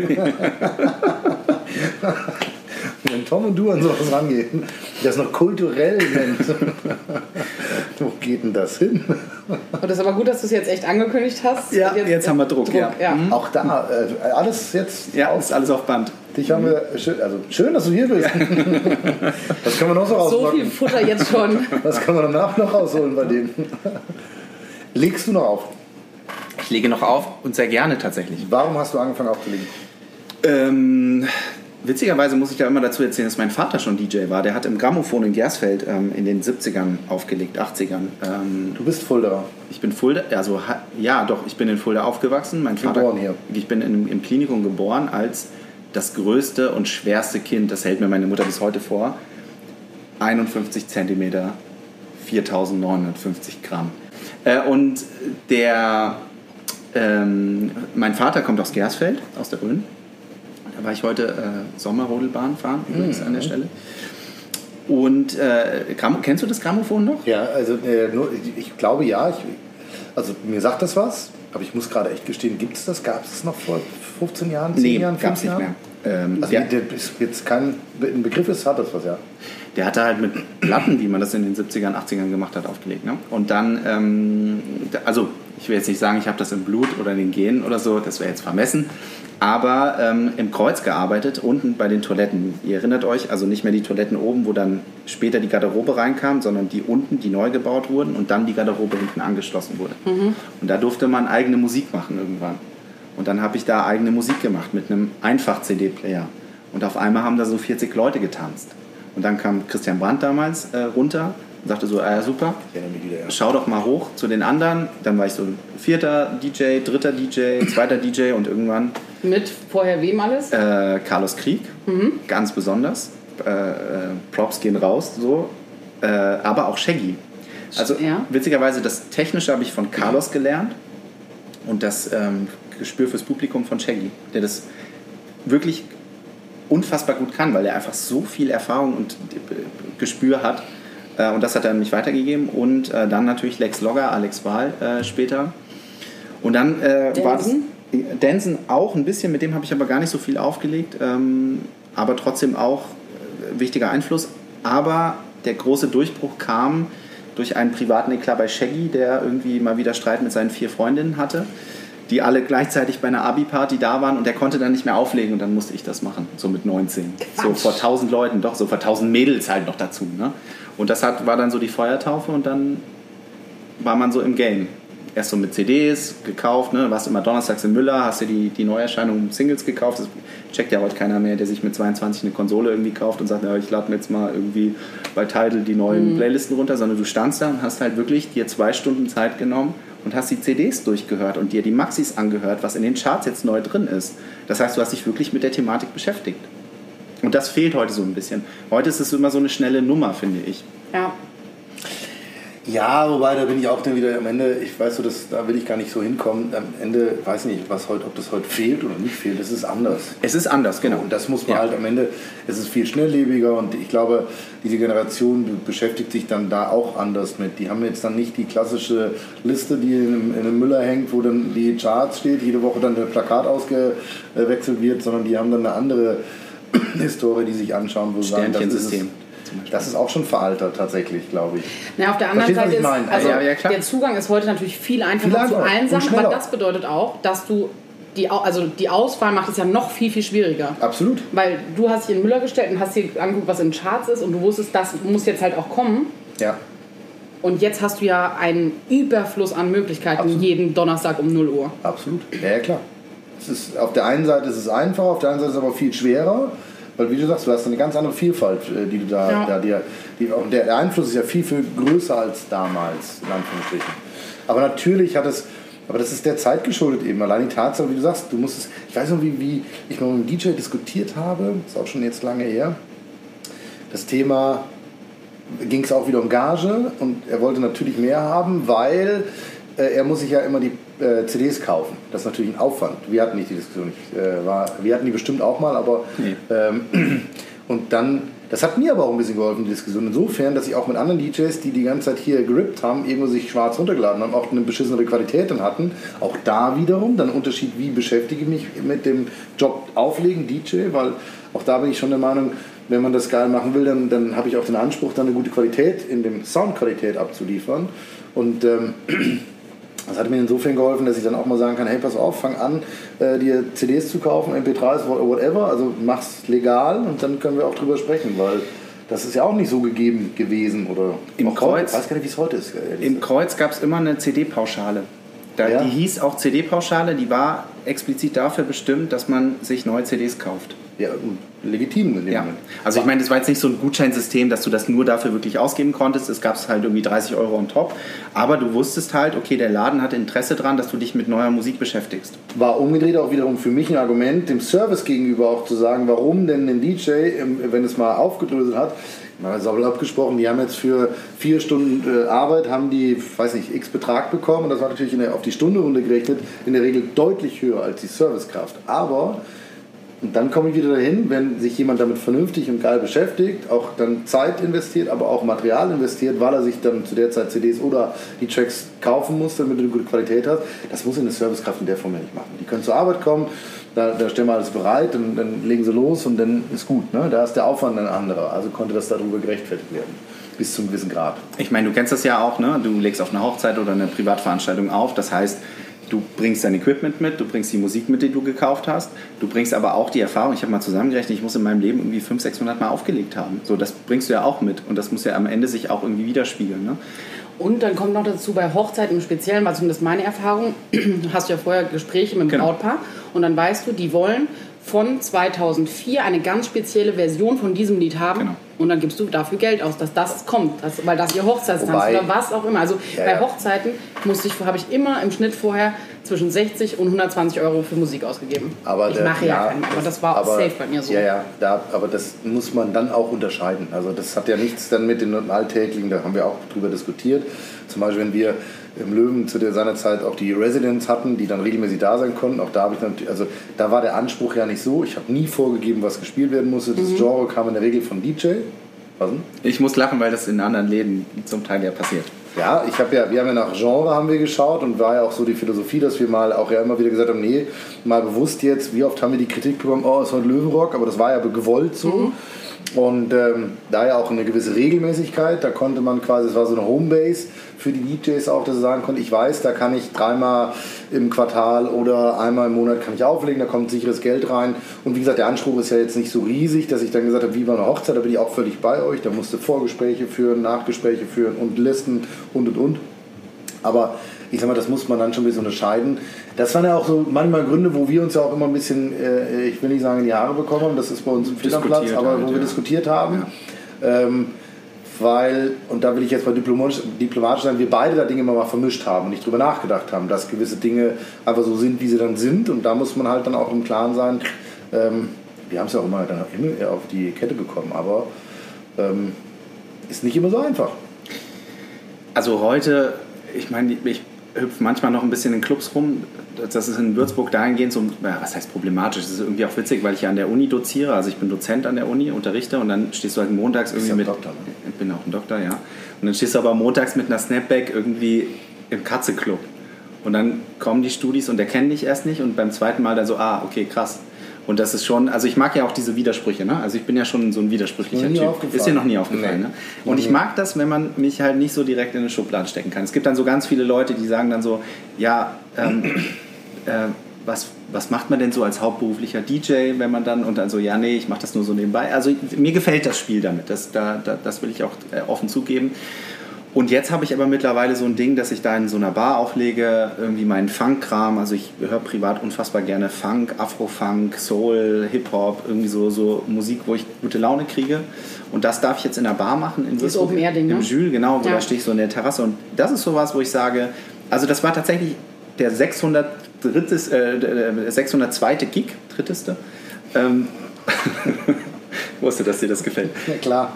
wenn Tom und du an sowas rangehen, das noch kulturell nennt. Wo geht denn das hin? Und das ist aber gut, dass du es jetzt echt angekündigt hast. Ja, jetzt haben wir Druck. Ja. Auch da, alles jetzt. Ja, ist alles auf Band. Dich haben wir, schön, dass du hier bist. Was können wir noch so rausholen? So viel Futter jetzt schon. Was können wir danach noch rausholen bei denen? Legst du noch auf? Ich lege noch auf und sehr gerne tatsächlich. Warum hast du angefangen aufzulegen? Witzigerweise muss ich da immer dazu erzählen, dass mein Vater schon DJ war. Der hat im Grammophon in Gersfeld in den 70ern aufgelegt, 80ern. Du bist Fuldaer? Ich bin Fulda, also ja doch, ich bin in Fulda aufgewachsen. Mein Vater, geboren hier? Ich bin im Klinikum geboren als das größte und schwerste Kind, das hält mir meine Mutter bis heute vor. 51 Zentimeter, 4.950 Gramm. Und mein Vater kommt aus Gersfeld, aus der Rhön. Da war ich heute Sommerrodelbahn fahren, übrigens an der Stelle. Und kennst du das Grammophon noch? Ja, also ich glaube ja. Also mir sagt das was, aber ich muss gerade echt gestehen, gibt es das? Gab es das noch vor 15 Jahren, 10 Jahren, 5 Jahren? Nicht mehr. Also der ist jetzt kein Begriff ist, hat das was, ja. Der hatte halt mit Platten, wie man das in den 70ern, 80ern gemacht hat, aufgelegt. Ne? Und dann, also ich will jetzt nicht sagen, ich habe das im Blut oder in den Genen oder so, das wäre jetzt vermessen, aber im Kreuz gearbeitet, unten bei den Toiletten. Ihr erinnert euch, also nicht mehr die Toiletten oben, wo dann später die Garderobe reinkam, sondern die unten, die neu gebaut wurden und dann die Garderobe hinten angeschlossen wurde. Mhm. Und da durfte man eigene Musik machen irgendwann. Und dann habe ich da eigene Musik gemacht mit einem Einfach-CD-Player. Und auf einmal haben da so 40 Leute getanzt. Und dann kam Christian Brandt damals runter und sagte so, super, schau doch mal hoch zu den anderen. Dann war ich so 4. DJ, 3. DJ, 2. DJ und irgendwann... Mit vorher wem alles? Carlos Krieg, ganz besonders. Props gehen raus, so. Aber auch Shaggy. Also witzigerweise, das Technische habe ich von Carlos gelernt und das Gespür fürs Publikum von Shaggy, der das wirklich unfassbar gut kann, weil er einfach so viel Erfahrung und Gespür hat. Und das hat er mich weitergegeben. Und dann natürlich Lex Logger, Alex Wahl später. Und dann war das... Denson auch ein bisschen, mit dem habe ich aber gar nicht so viel aufgelegt. Aber trotzdem auch wichtiger Einfluss. Aber der große Durchbruch kam durch einen privaten Eklat bei Shaggy, der irgendwie mal wieder Streit mit seinen 4 Freundinnen hatte, die alle gleichzeitig bei einer Abi-Party da waren und der konnte dann nicht mehr auflegen und dann musste ich das machen, so mit 19. Quatsch. So vor 1000 Leuten, doch, so vor 1000 Mädels halt noch dazu. Ne? Und das war dann so die Feuertaufe und dann war man so im Game. erst so mit CDs gekauft, ne? Warst immer donnerstags in Müller, hast dir die Neuerscheinungen Singles gekauft. Das checkt ja heute keiner mehr, der sich mit 22 eine Konsole irgendwie kauft und sagt, ja, ich lade mir jetzt mal irgendwie bei Tidal die neuen Playlisten runter, sondern du standst da und hast halt wirklich dir 2 Stunden Zeit genommen und hast die CDs durchgehört und dir die Maxis angehört, was in den Charts jetzt neu drin ist. Das heißt, du hast dich wirklich mit der Thematik beschäftigt. Und das fehlt heute so ein bisschen. Heute ist es immer so eine schnelle Nummer, finde ich. Ja. Ja, wobei, da bin ich auch dann wieder am Ende, ich weiß so, da will ich gar nicht so hinkommen. Am Ende weiß ich nicht, ob das heute fehlt oder nicht fehlt. Es ist anders. Es ist anders, genau. Und das muss man halt am Ende, es ist viel schnelllebiger und ich glaube, diese Generation beschäftigt sich dann da auch anders mit. Die haben jetzt dann nicht die klassische Liste, die in einem Müller hängt, wo dann die Charts steht, jede Woche dann ein Plakat ausgewechselt wird, sondern die haben dann eine andere Historie, die sich anschauen, wo sie sagen, das ist auch schon veraltet tatsächlich, glaube ich. Na, auf der anderen Seite ist, also der Zugang ist heute natürlich viel einfacher zu allen Sachen, aber das bedeutet auch, dass du die Auswahl macht es ja noch viel, viel schwieriger. Absolut. Weil du hast dich in Müller gestellt und hast dir angeguckt, was in den Charts ist und du wusstest, das muss jetzt halt auch kommen. Ja. Und jetzt hast du ja einen Überfluss an Möglichkeiten. Absolut. Jeden Donnerstag um 0 Uhr. Absolut. Ja, klar. Auf der einen Seite ist es einfacher, auf der anderen Seite ist es aber viel schwerer. Weil, wie du sagst, du hast eine ganz andere Vielfalt, die du da dir. Der Einfluss ist ja viel, viel größer als damals, in Anführungsstrichen. Aber natürlich aber das ist der Zeit geschuldet eben. Allein die Tatsache, wie du sagst, du musst es. Ich weiß noch, wie ich mal mit dem DJ diskutiert habe, ist auch schon jetzt lange her. Das Thema ging es auch wieder um Gage und er wollte natürlich mehr haben, weil er muss sich ja immer die CDs kaufen. Das ist natürlich ein Aufwand. Wir hatten nicht die Diskussion. Wir hatten die bestimmt auch mal, aber und dann, das hat mir aber auch ein bisschen geholfen, die Diskussion. Insofern, dass ich auch mit anderen DJs, die ganze Zeit hier gerippt haben, irgendwo sich schwarz runtergeladen haben, auch eine beschissenere Qualität dann hatten. Auch da wiederum, dann Unterschied, wie beschäftige ich mich mit dem Job auflegen, DJ, weil auch da bin ich schon der Meinung, wenn man das geil machen will, dann habe ich auch den Anspruch, dann eine gute Qualität in dem Soundqualität abzuliefern. Und das hat mir insofern geholfen, dass ich dann auch mal sagen kann, hey, pass auf, fang an, dir CDs zu kaufen, MP3s, whatever, also mach's legal und dann können wir auch drüber sprechen, weil das ist ja auch nicht so gegeben gewesen. Oder im Kreuz, ich weiß gar nicht, wie es heute ist. Im Kreuz gab es immer eine CD-Pauschale. Die hieß auch CD-Pauschale, die war explizit dafür bestimmt, dass man sich neue CDs kauft. Ja, legitim in dem Moment. Also ich meine, das war jetzt nicht so ein Gutscheinsystem, dass du das nur dafür wirklich ausgeben konntest. Es gab halt irgendwie 30 € on top. Aber du wusstest halt, okay, der Laden hat Interesse daran, dass du dich mit neuer Musik beschäftigst. War umgedreht auch wiederum für mich ein Argument, dem Service gegenüber auch zu sagen, warum denn ein DJ, wenn es mal aufgedröselt hat, mal sauber abgesprochen, die haben jetzt für 4 Stunden Arbeit, haben die, weiß nicht, x Betrag bekommen. Und das war natürlich auf die Stunde runtergerechnet in der Regel deutlich höher als die Servicekraft. Aber und dann komme ich wieder dahin, wenn sich jemand damit vernünftig und geil beschäftigt, auch dann Zeit investiert, aber auch Material investiert, weil er sich dann zu der Zeit CDs oder die Tracks kaufen muss, damit du eine gute Qualität hast. Das muss eine Servicekraft in der Form ja nicht machen. Die können zur Arbeit kommen, da stellen wir alles bereit und dann legen sie los und dann ist gut. Ne? Da ist der Aufwand ein anderer. Also konnte das darüber gerechtfertigt werden. Bis zu einem gewissen Grad. Ich meine, du kennst das ja auch, ne? Du legst auf eine Hochzeit oder eine Privatveranstaltung auf. Das heißt, du bringst dein Equipment mit, du bringst die Musik mit, die du gekauft hast. Du bringst aber auch die Erfahrung, ich habe mal zusammengerechnet, ich muss in meinem Leben irgendwie 500-600 Mal aufgelegt haben. So, das bringst du ja auch mit. Und das muss ja am Ende sich auch irgendwie widerspiegeln. Ne? Und dann kommt noch dazu, bei Hochzeiten im Speziellen, war zumindest meine Erfahrung, hast du ja vorher Gespräche mit dem Brautpaar und dann weißt du, die wollen von 2004 eine ganz spezielle Version von diesem Lied haben. Genau. Und dann gibst du dafür Geld aus, dass das kommt, weil das ihr Hochzeitstanz oder was auch immer. Also bei Hochzeiten habe ich immer im Schnitt vorher zwischen 60 und 120 € für Musik ausgegeben. Aber ich mache keinen, aber das war safe bei mir so. Aber das muss man dann auch unterscheiden. Also das hat ja nichts dann mit den Alltäglichen, da haben wir auch drüber diskutiert. Zum Beispiel, wenn wir im Löwen zu seiner Zeit auch die Residents hatten, die dann regelmäßig da sein konnten. Auch da habe ich natürlich, also da war der Anspruch ja nicht so. Ich habe nie vorgegeben, was gespielt werden musste. Das Genre kam in der Regel vom DJ. Was denn? Ich muss lachen, weil das in anderen Läden zum Teil ja passiert. Ja, wir haben ja nach Genre haben wir geschaut und war ja auch so die Philosophie, dass wir mal auch ja immer wieder gesagt haben, nee, mal bewusst jetzt, wie oft haben wir die Kritik bekommen, oh, es ist heute Löwenrock, aber das war ja gewollt so. Und da ja auch eine gewisse Regelmäßigkeit, da konnte man quasi, es war so eine Homebase für die DJs auch, dass sie sagen konnten, ich weiß, da kann ich 3-mal im Quartal oder einmal im Monat kann ich auflegen, da kommt sicheres Geld rein. Und wie gesagt, der Anspruch ist ja jetzt nicht so riesig, dass ich dann gesagt habe, wie bei einer Hochzeit, da bin ich auch völlig bei euch, da musste Vorgespräche führen, Nachgespräche führen und Listen und. Aber ich sag mal, das muss man dann schon ein bisschen unterscheiden. Das waren ja auch so manchmal Gründe, wo wir uns ja auch immer ein bisschen, ich will nicht sagen in die Haare bekommen haben, das ist bei uns im Federplatz, aber wo wir diskutiert haben. Ja. Weil, und da will ich jetzt mal diplomatisch sein, wir beide da Dinge immer mal vermischt haben und nicht drüber nachgedacht haben, dass gewisse Dinge einfach so sind, wie sie dann sind. Und da muss man halt dann auch im Klaren sein. Wir haben es ja auch immer dann auf die Kette bekommen, aber ist nicht immer so einfach. Also heute, ich meine, ich hüpfe manchmal noch ein bisschen in Clubs rum. Das ist in Würzburg dahingehend so, was heißt problematisch? Das ist irgendwie auch witzig, weil ich ja an der Uni doziere. Also ich bin Dozent an der Uni, unterrichte und dann stehst du halt montags irgendwie mit... Doktor, ne? Ich bin auch ein Doktor, ja. Und dann stehst du aber montags mit einer Snapback irgendwie im Katze-Club. Und dann kommen die Studis und erkennen dich erst nicht und beim zweiten Mal dann so, okay, krass. Und das ist schon, also ich mag ja auch diese Widersprüche, ne? Also ich bin ja schon so ein widersprüchlicher Typ. Ist dir noch nie aufgefallen, ne? Und ich mag das, wenn man mich halt nicht so direkt in eine Schublade stecken kann. Es gibt dann so ganz viele Leute, die sagen dann so, ja, was macht man denn so als hauptberuflicher DJ, wenn man dann, und dann so, ja, nee, ich mache das nur so nebenbei. Also mir gefällt das Spiel damit, das will ich auch offen zugeben. Und jetzt habe ich aber mittlerweile so ein Ding, dass ich da in so einer Bar auflege, irgendwie meinen Funk-Kram, also ich höre privat unfassbar gerne Funk, Afro-Funk, Soul, Hip-Hop, irgendwie so Musik, wo ich gute Laune kriege. Und das darf ich jetzt in der Bar machen. In das Open-Air-Ding, im Jules, genau, wo da stehe ich so in der Terrasse. Und das ist sowas, wo ich sage, also das war tatsächlich der 602. Gig, dritteste. Ich wusste, dass dir das gefällt. Ja, klar.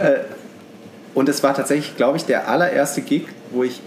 Und es war tatsächlich, glaube ich, der allererste Gig, wo ich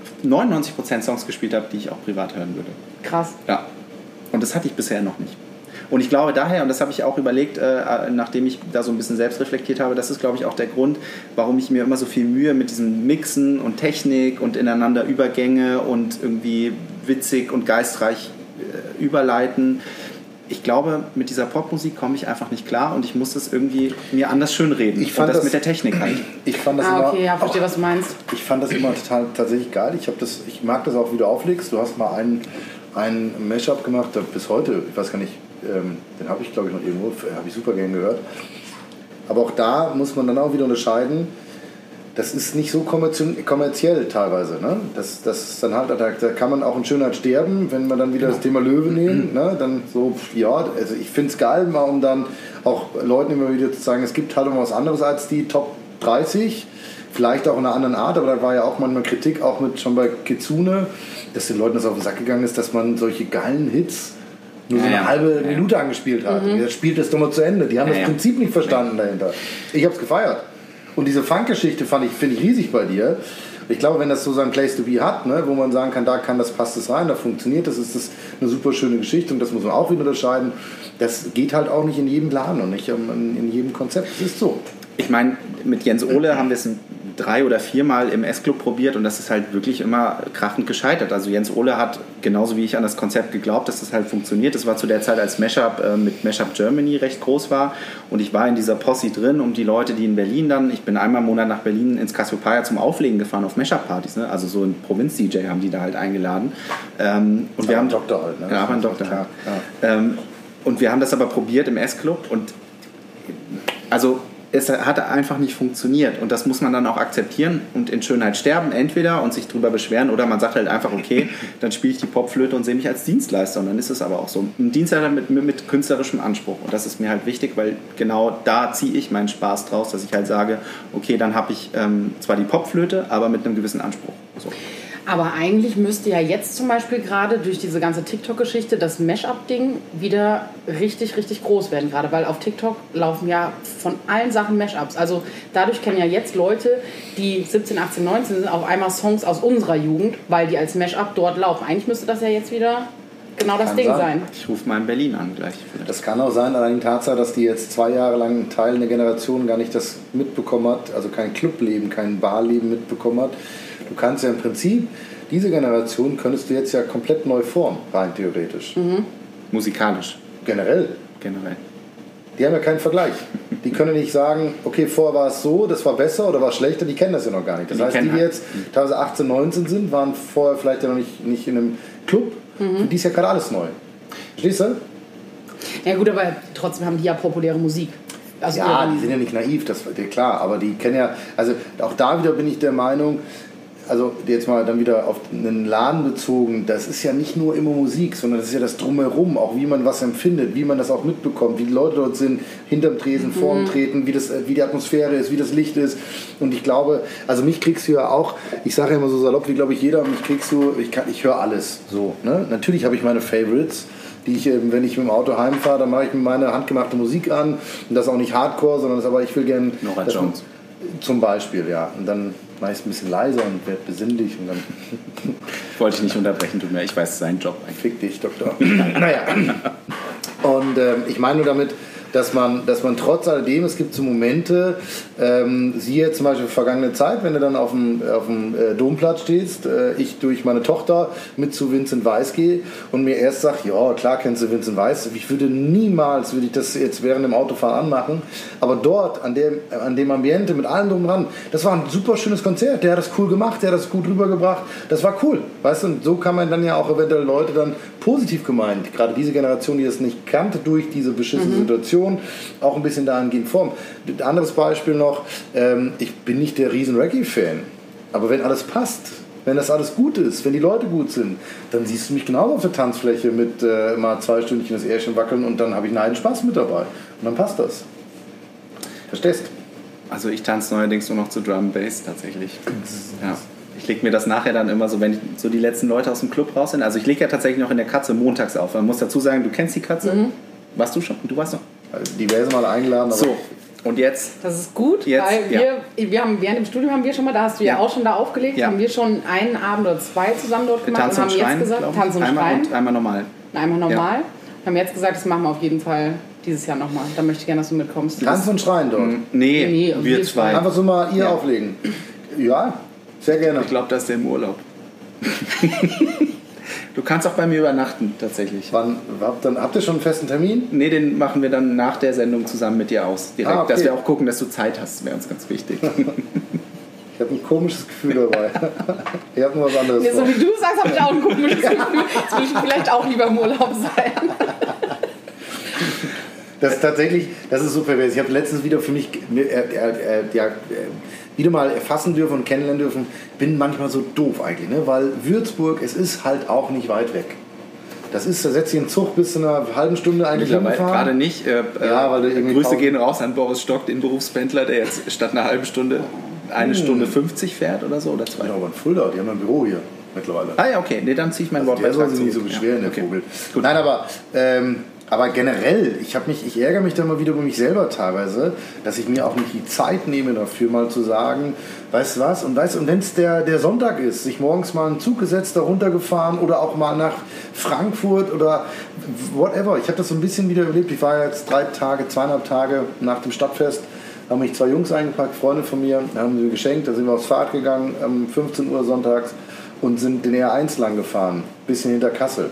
99% Songs gespielt habe, die ich auch privat hören würde. Krass. Ja. Und das hatte ich bisher noch nicht. Und ich glaube daher, und das habe ich auch überlegt, nachdem ich da so ein bisschen selbst reflektiert habe, das ist, glaube ich, auch der Grund, warum ich mir immer so viel Mühe mit diesem Mixen und Technik und ineinander Übergänge und irgendwie witzig und geistreich überleiten. Ich glaube, mit dieser Popmusik komme ich einfach nicht klar und ich muss das irgendwie mir anders schönreden. Ich fand und das mit der Technik halt. Ich fand das okay, ja, verstehe, was du meinst. Ich fand das immer tatsächlich geil. Ich mag das auch, wie du auflegst. Du hast mal einen Mashup gemacht, bis heute, ich weiß gar nicht, den habe ich, glaube ich, noch irgendwo, habe ich super gern gehört. Aber auch da muss man dann auch wieder unterscheiden, das ist nicht so kommerziell teilweise. Ne? Das ist dann halt, da kann man auch in Schönheit sterben, wenn wir dann wieder das Thema Löwe nehmen. Ne? Dann so, ja, also ich finde es geil, mal um dann auch Leuten immer wieder zu sagen, es gibt halt immer was anderes als die Top 30, vielleicht auch in einer anderen Art, aber da war ja auch manchmal Kritik, auch schon bei Kitsune, dass den Leuten das auf den Sack gegangen ist, dass man solche geilen Hits nur so eine halbe Minute angespielt hat. Jetzt spielt das doch mal zu Ende. Die haben das Prinzip nicht verstanden dahinter. Ich habe es gefeiert. Und diese Funk-Geschichte finde ich riesig bei dir. Ich glaube, wenn das so sein Place to be hat, ne, wo man sagen kann, passt das rein, da funktioniert das, ist das eine super schöne Geschichte und das muss man auch wieder unterscheiden. Das geht halt auch nicht in jedem Laden und nicht in jedem Konzept. Das ist so. Ich meine, mit Jens Ole haben wir es 3 oder 4 Mal im S-Club probiert und das ist halt wirklich immer krachend gescheitert. Also Jens Ole hat, genauso wie ich an das Konzept geglaubt, dass das halt funktioniert. Das war zu der Zeit, als Mashup mit Mashup Germany recht groß war und ich war in dieser Posse drin, um die Leute, die in Berlin dann, ich bin einmal im Monat nach Berlin ins Cassiopeia zum Auflegen gefahren auf Mashup-Partys, ne? Also so ein Provinz-DJ haben die da halt eingeladen. Und wir haben Doktor halt, ne? Ja, aber ein Doktor. Ja. Und wir haben das aber probiert im S-Club und also es hat einfach nicht funktioniert und das muss man dann auch akzeptieren und in Schönheit sterben entweder und sich drüber beschweren oder man sagt halt einfach, okay, dann spiele ich die Popflöte und sehe mich als Dienstleister und dann ist es aber auch so. Ein Dienstleister mit künstlerischem Anspruch und das ist mir halt wichtig, weil genau da ziehe ich meinen Spaß draus, dass ich halt sage, okay, dann habe ich zwar die Popflöte, aber mit einem gewissen Anspruch. So. Aber eigentlich müsste ja jetzt zum Beispiel gerade durch diese ganze TikTok-Geschichte das Mash-up-Ding wieder richtig, richtig groß werden. Gerade weil auf TikTok laufen ja von allen Sachen Mash-ups. Also dadurch kennen ja jetzt Leute, die 17, 18, 19 sind, auf einmal Songs aus unserer Jugend, weil die als Mash-up dort laufen. Eigentlich müsste das ja jetzt wieder genau das Ding sein. Ich rufe mal in Berlin an gleich. Das kann auch sein, allein die Tatsache, dass die jetzt 2 Jahre lang ein Teil der Generation gar nicht das mitbekommen hat, also kein Clubleben, kein Barleben mitbekommen hat. Du kannst ja im Prinzip, diese Generation könntest du jetzt ja komplett neu formen, rein theoretisch. Musikalisch. Generell. Die haben ja keinen Vergleich. Die können nicht sagen, okay, vorher war es so, das war besser oder war schlechter, die kennen das ja noch gar nicht. Das heißt, die jetzt teilweise 18, 19 sind, waren vorher vielleicht ja noch nicht in einem Club. Für die ist ja gerade alles neu. Verstehst du? Ja gut, aber trotzdem haben die ja populäre Musik. Also ja, die sind ja nicht naiv, das ist klar, aber die kennen ja, also auch da wieder bin ich der Meinung, also jetzt mal dann wieder auf einen Laden bezogen, das ist ja nicht nur immer Musik, sondern das ist ja das Drumherum, auch wie man was empfindet, wie man das auch mitbekommt, wie die Leute dort sind, hinterm Tresen, vorm Treten, wie die Atmosphäre ist, wie das Licht ist. Und ich glaube, also mich kriegst du ja auch, ich sage ja immer so salopp, wie glaube ich jeder, mich kriegst du, ich höre alles so. Ne? Natürlich habe ich meine Favorites, die ich, wenn ich mit dem Auto heimfahre, dann mache ich mir meine handgemachte Musik an. Und das ist auch nicht Hardcore, sondern das, aber ich will gerne... Nora Jones. Zum Beispiel, ja. Und dann mache ich es ein bisschen leiser und werde besinnlich. Und dann ich wollte dich nicht unterbrechen, tut mir, ich weiß, es ist sein Job. Fick dich, Doktor. Naja. Und ich meine nur damit, dass man trotz alledem, es gibt so Momente, siehe zum Beispiel vergangene Zeit, wenn du dann auf dem Domplatz stehst, ich durch meine Tochter mit zu Vincent Weiss gehe und mir erst sage, ja klar kennst du Vincent Weiss, ich würde ich das jetzt während dem Autofahren anmachen, aber dort, an dem Ambiente mit allem drum dran, das war ein super schönes Konzert, der hat das cool gemacht, der hat das gut rübergebracht, das war cool, weißt du, und so kann man dann ja auch eventuell Leute dann positiv gemeint, gerade diese Generation, die das nicht kannte durch diese beschissene Situation, auch ein bisschen dahingehend formen. Ein anderes Beispiel noch, ich bin nicht der riesen Reggae-Fan, aber wenn alles passt, wenn das alles gut ist, wenn die Leute gut sind, dann siehst du mich genauso auf der Tanzfläche mit mal 2 Stündchen das Ährchen wackeln und dann habe ich einen heiden Spaß mit dabei. Und dann passt das. Verstehst? Also ich tanze neuerdings nur noch zu Drum Bass tatsächlich. Ja. Ich lege mir das nachher dann immer so, wenn so die letzten Leute aus dem Club raus sind. Also ich lege ja tatsächlich noch in der Katze montags auf. Man muss dazu sagen, du kennst die Katze. Warst du schon? Du warst noch? Diverse Mal eingeladen. Aber so, und jetzt? Das ist gut, jetzt, weil wir haben während dem Studium haben wir schon mal, da hast du ja auch schon da aufgelegt, haben wir schon einen Abend oder 2 zusammen dort gemacht Tanz und haben Schreien, jetzt gesagt, Tanz und einmal Schreien. Und einmal normal. Einmal normal. Haben jetzt gesagt, das machen wir auf jeden Fall dieses Jahr nochmal. Da möchte ich gerne, dass du mitkommst. Tanz und Schreien dort? Nee, wir zwei. Einfach so mal ihr auflegen. Ja, sehr gerne. Ich glaube, das ist der im Urlaub. Du kannst auch bei mir übernachten, tatsächlich. Habt ihr schon einen festen Termin? Nee, den machen wir dann nach der Sendung zusammen mit dir aus. Direkt. Okay. Dass wir auch gucken, dass du Zeit hast, wäre uns ganz wichtig. Ich habe ein komisches Gefühl dabei. Ich habe nur was anderes vor. So wie du sagst, habe ich auch ein komisches Gefühl. Jetzt will ich vielleicht auch lieber im Urlaub sein. Das ist so pervers. Ich habe letztens wieder für mich wieder mal erfassen dürfen und kennenlernen dürfen. Bin manchmal so doof eigentlich, ne? Weil Würzburg, es ist halt auch nicht weit weg. Da setzt sich ein Zug bis zu einer halben Stunde eigentlich hinfahren. Gerade nicht. Weil Grüße gehen raus an Boris Stock, den Berufspendler, der jetzt statt einer halben Stunde 1 Stunde 50 fährt oder so. Oder 2. Ja, aber in Fulda, die haben ein Büro hier mittlerweile. Ah ja, okay. Nee, dann ziehe ich mein Wort weiter. Der soll sich nicht so beschweren, der Vogel. Gut. Nein, aber generell, ich ärgere mich dann mal wieder über mich selber teilweise, dass ich mir auch nicht die Zeit nehme dafür, mal zu sagen, weißt du was, und wenn es der Sonntag ist, sich morgens mal einen Zug gesetzt, da runtergefahren oder auch mal nach Frankfurt oder whatever. Ich habe das so ein bisschen wieder erlebt. Ich war jetzt 2,5 Tage nach dem Stadtfest, haben mich 2 Jungs eingepackt, Freunde von mir, haben sie mir geschenkt, da sind wir aufs Fahrrad gegangen, 15 Uhr sonntags und sind den R1 lang gefahren, bisschen hinter Kassel.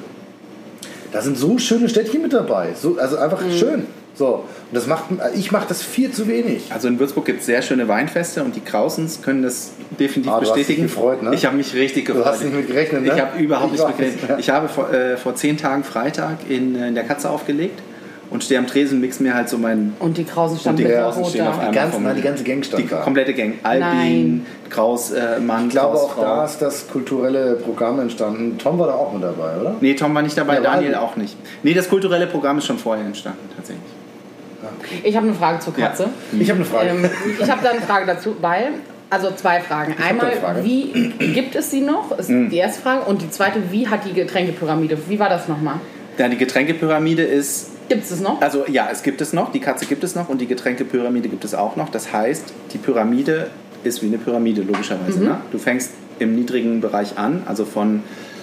Da sind so schöne Städtchen mit dabei, also einfach schön. So, und ich mache das viel zu wenig. Also in Würzburg gibt es sehr schöne Weinfeste und die Krausens können das definitiv bestätigen. Du hast dich gefreut, ne? Ich habe mich richtig gefreut. Du hast nicht mit gerechnet, ne? Ich habe überhaupt nicht mit gerechnet. Ich habe vor 10 Tagen Freitag in der Katze aufgelegt und stehe am Tresen, mix mir halt so meinen... Und die Krausen standen mit auf einmal die ganze Gang stand da. Die komplette Gang. Albin, Kraus, Mann, ich glaube Kraus, auch Frau. Da ist das kulturelle Programm entstanden. Tom war da auch mit dabei, oder? Nee, Tom war nicht dabei, Ja, Daniel auch nicht. Nee, das kulturelle Programm ist schon vorher entstanden, tatsächlich. Ich habe eine Frage zur Katze. Ja. Ich habe eine Frage. Ich habe da eine Frage dazu, weil... Also 2 Fragen. Einmal, wie gibt es sie noch? Ist die erste Frage. Und die zweite, wie hat die Getränkepyramide? Wie war das nochmal? Ja, die Getränkepyramide ist... Gibt es noch? Also ja, es gibt es noch. Die Katze gibt es noch und die Getränkepyramide gibt es auch noch. Das heißt, die Pyramide ist wie eine Pyramide, logischerweise. Ne? Du fängst im niedrigen Bereich an, also von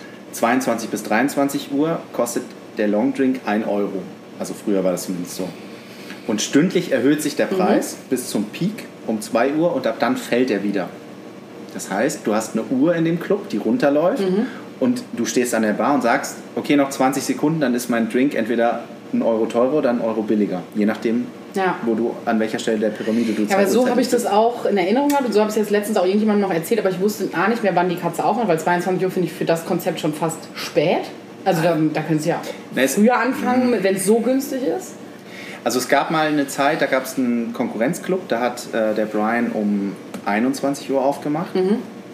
22 bis 23 Uhr kostet der Longdrink 1 €. Also früher war das zumindest so. Und stündlich erhöht sich der Preis bis zum Peak um 2 Uhr und ab dann fällt er wieder. Das heißt, du hast eine Uhr in dem Club, die runterläuft und du stehst an der Bar und sagst, okay, noch 20 Sekunden, dann ist mein Drink entweder 1 € teurer oder 1 € billiger. Je nachdem, wo du, an welcher Stelle der Pyramide du Ja, aber so habe ich das auch in Erinnerung gehabt und so habe ich es jetzt letztens auch irgendjemandem noch erzählt, aber ich wusste gar nicht mehr, wann die Katze aufmacht, weil 22 Uhr finde ich für das Konzept schon fast spät. Also da können sie ja früher anfangen, wenn es so günstig ist. Also es gab mal eine Zeit, da gab es einen Konkurrenzclub, da hat der Brian um 21 Uhr aufgemacht.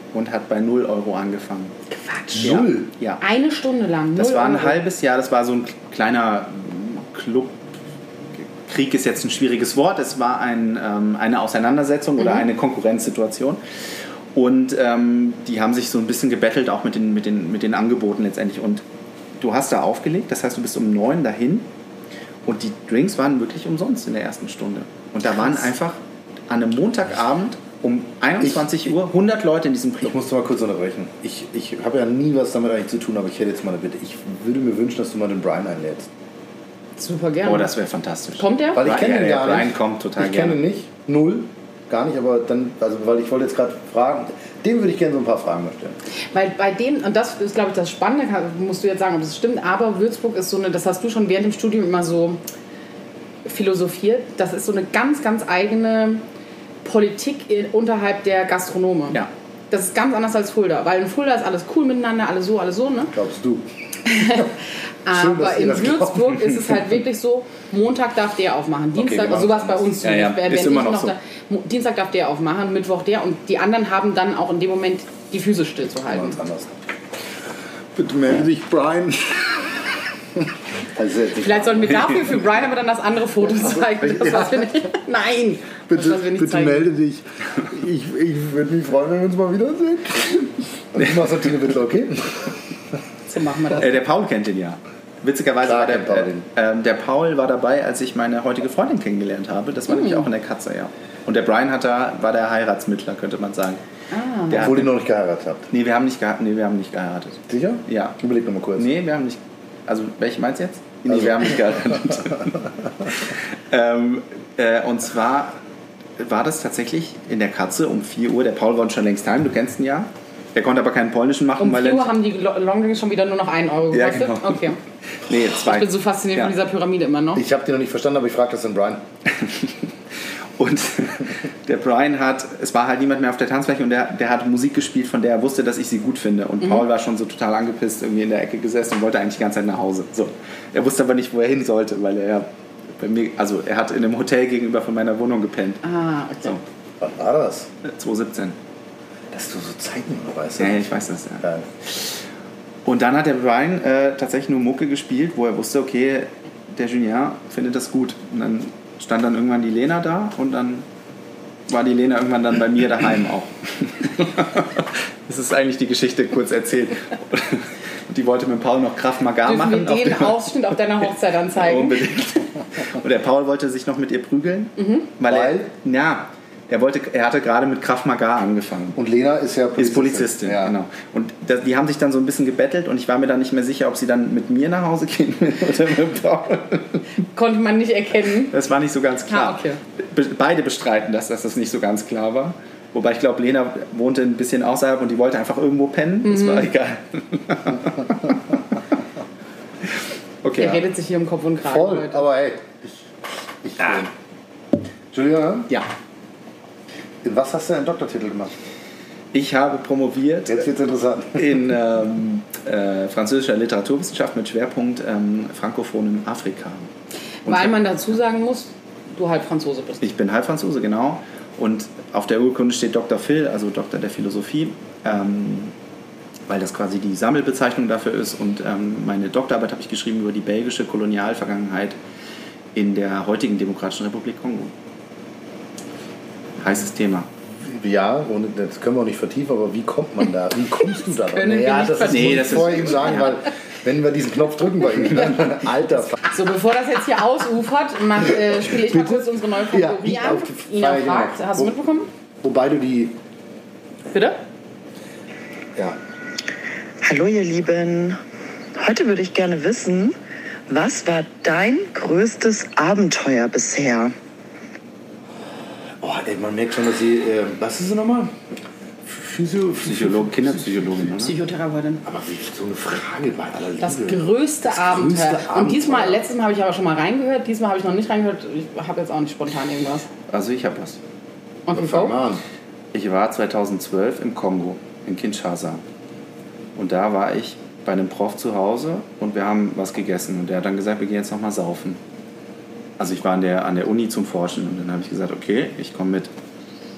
und hat bei 0 Euro angefangen. Quatsch. Ja. 0? Ja. Eine Stunde lang. Das war ein Euro. halbes Jahr, das war so ein kleiner Club. Krieg ist jetzt ein schwieriges Wort, es war eine Auseinandersetzung oder eine Konkurrenzsituation. Und die haben sich so ein bisschen gebettelt, auch mit den Angeboten letztendlich. Und du hast da aufgelegt, das heißt, du bist um 9 dahin und die Drinks waren wirklich umsonst in der ersten Stunde. Und da waren einfach an einem Montagabend um 21 Uhr 100 Leute in diesem Club. Ich musste mal kurz unterbrechen. Ich habe ja nie was damit eigentlich zu tun, aber ich hätte jetzt mal eine Bitte. Ich würde mir wünschen, dass du mal den Brian einlädst. Super gerne. Oh, das wäre fantastisch. Kommt der? Weil ich kenne ihn gar nicht. Brian kommt total ich gerne. kenne ihn nicht. 0. Gar nicht, aber dann, also weil ich wollte jetzt gerade fragen, dem würde ich gerne so ein paar Fragen mal stellen. Weil bei denen, und das ist, glaube ich, das Spannende, musst du jetzt sagen, ob das stimmt, aber Würzburg ist so eine, das hast du schon während dem Studium immer so philosophiert, das ist so eine ganz, ganz eigene Politik unterhalb der Gastronome. Ja. Das ist ganz anders als Fulda, weil in Fulda ist alles cool miteinander, alles so, ne? Glaubst du? Aber in Würzburg ist es halt wirklich so, Montag darf der aufmachen, Dienstag, genau. sowas bei uns. Ja, ja. Ist immer noch so. Dienstag darf der aufmachen, Mittwoch der und die anderen haben dann auch in dem Moment die Füße stillzuhalten. Ganz anders. Bitte melde dich, Brian. Also, Vielleicht sollten wir dafür für Brian aber dann das andere Foto zeigen. Das, was wir nicht, nein! Bitte, das, was wir nicht bitte zeigen. melde dich. Ich würde mich freuen, wenn wir uns mal wiedersehen. Und du machst natürlich bitte, okay? So machen wir das. Der Paul kennt den ja. Witzigerweise Klar, war der Paul war dabei, als ich meine heutige Freundin kennengelernt habe. Das war nämlich auch in der Katze, ja. Und der Brian war der Heiratsmittler, könnte man sagen. Obwohl ihr noch nicht geheiratet habt. Nee, wir haben nicht geheiratet. Sicher? Ja. Überleg noch mal kurz. Nee, wir haben nicht. Also, welche meinst du jetzt? Nee, Also. wir haben nicht geheiratet. Und zwar war das tatsächlich in der Katze um 4 Uhr. Der Paul war schon längst heim, du kennst ihn ja. Der konnte aber keinen polnischen machen. Um weil 4 Uhr haben die Longdrinks schon wieder nur noch 1 Euro gekostet? Ja, genau. Okay. Nee, 2. Ich bin so fasziniert von dieser Pyramide immer noch. Ich habe die noch nicht verstanden, aber ich frage das den Brian. Und der Brian es war halt niemand mehr auf der Tanzfläche und der hat Musik gespielt, von der er wusste, dass ich sie gut finde. Und Paul war schon so total angepisst irgendwie in der Ecke gesessen und wollte eigentlich die ganze Zeit nach Hause. So. Er wusste aber nicht, wo er hin sollte, weil er bei mir, also er hat in einem Hotel gegenüber von meiner Wohnung gepennt. Ah, okay. So, Wann war das? 2017. Dass du so Zeiten noch weißt. Ja, ich weiß das, ja. Ja. Und dann hat der Brian tatsächlich nur Mucke gespielt, wo er wusste, okay, der Julien findet das gut. Und dann stand dann irgendwann die Lena da und dann war die Lena irgendwann dann bei mir daheim auch. Das ist eigentlich die Geschichte kurz erzählt. Und die wollte mit Paul noch Krav Maga machen. Dürfen wir den Ausschnitt auf deiner Hochzeit anzeigen? Unbedingt. Und der Paul wollte sich noch mit ihr prügeln, weil er hatte gerade mit Krav Maga angefangen. Und Lena ist ja Polizistin. Ist Polizistin, ja. genau. Und die haben sich dann so ein bisschen gebettelt und ich war mir dann nicht mehr sicher, ob sie dann mit mir nach Hause gehen will oder mit Paul. Konnte man nicht erkennen. Das war nicht so ganz klar. Ah, okay. Beide bestreiten dass das nicht so ganz klar war. Wobei ich glaube, Lena wohnte ein bisschen außerhalb und die wollte einfach irgendwo pennen. Das war egal. Okay. Der redet sich hier um Kopf und Kragen Voll, heute. aber hey. Entschuldigung, Ja, in was hast du einen Doktortitel gemacht? ich habe promoviert Jetzt wird's interessant. in französischer Literaturwissenschaft mit Schwerpunkt Frankophon in Afrika. Und Weil man dazu sagen muss, du halb Franzose bist. ich bin Halbfranzose, genau. Und auf der Urkunde steht Dr. Phil, also Doktor der Philosophie, weil das quasi die Sammelbezeichnung dafür ist. Und meine Doktorarbeit habe ich geschrieben über die belgische Kolonialvergangenheit in der heutigen Demokratischen Republik Kongo. Heißes Thema. Ja, und das können wir auch nicht vertiefen, aber wie kommt man da? Wie kommst du da? können wir Ja, nicht das muss vertiefen. ich vorher ihm sagen, Ja. weil wenn wir diesen Knopf drücken bei ihm, dann alter So, bevor das jetzt hier ausufert, spiele ich mal kurz unsere neue Kategorie Ja, an. auf die Ina Frage, fragt, genau. hast du mitbekommen? Wobei du die... Bitte? Ja. Hallo ihr Lieben, heute würde ich gerne wissen, was war dein größtes Abenteuer bisher? Oh, ey, man merkt schon, dass sie... was ist sie nochmal? Psychologen, Kinderpsychologin, oder? Psychotherapeutin. Aber wie so eine Frage bei aller Liebe. Das größte Abenteuer. Abenteuer. Und diesmal, letztes Mal habe ich aber schon mal reingehört, diesmal habe ich noch nicht reingehört. Ich habe jetzt auch nicht spontan irgendwas. Also ich habe was. Okay, Fang go. mal an. Ich war 2012 im Kongo, in Kinshasa. Und da war ich bei einem Prof zu Hause und wir haben was gegessen. Und der hat dann gesagt, wir gehen jetzt nochmal saufen. Also ich war an der Uni zum Forschen und dann habe ich gesagt, okay, ich komme mit.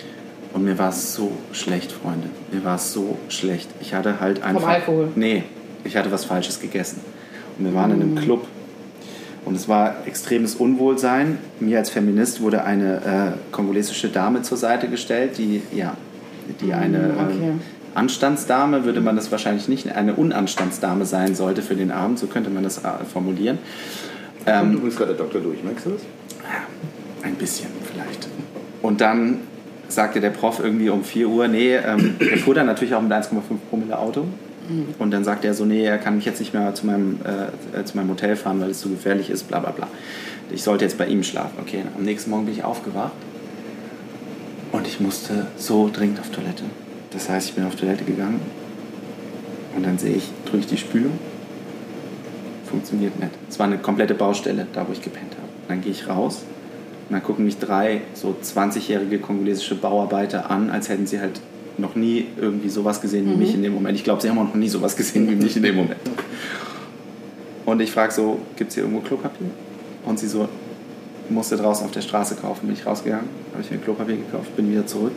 Und mir war es so schlecht, Freunde. Mir war es so schlecht. Ich hatte halt einfach... Vom Alkohol? Nee, ich hatte was Falsches gegessen. Und wir waren in einem Club. Und es war extremes Unwohlsein. Mir als Feminist wurde eine kongolesische Dame zur Seite gestellt, die eine Anstandsdame, würde man das wahrscheinlich nicht, eine Unanstandsdame sein sollte für den Abend, so könnte man das formulieren. Und du bist gerade der Doktor durch, merkst du das? Ja, ein bisschen vielleicht. Und dann sagte der Prof irgendwie um 4 Uhr, nee, er fuhr dann natürlich auch mit 1,5 Promille Auto. Und dann sagte er so, nee, er kann mich jetzt nicht mehr zu meinem Hotel fahren, weil es zu gefährlich ist, bla bla bla. Ich sollte jetzt bei ihm schlafen. Okay, am nächsten Morgen bin ich aufgewacht und ich musste so dringend auf Toilette. Das heißt, ich bin auf Toilette gegangen und dann drücke ich die Spülung. Funktioniert nicht. Es war eine komplette Baustelle, da wo ich gepennt habe. Dann gehe ich raus und dann gucken mich 3 so 20-jährige kongolesische Bauarbeiter an, als hätten sie halt noch nie irgendwie sowas gesehen wie mich in dem Moment. Ich glaube, sie haben auch noch nie sowas gesehen wie mich in dem Moment. Und ich frage so, gibt es hier irgendwo Klopapier? Und sie so, musste draußen auf der Straße kaufen. Bin ich rausgegangen, habe ich mir Klopapier gekauft, bin wieder zurück.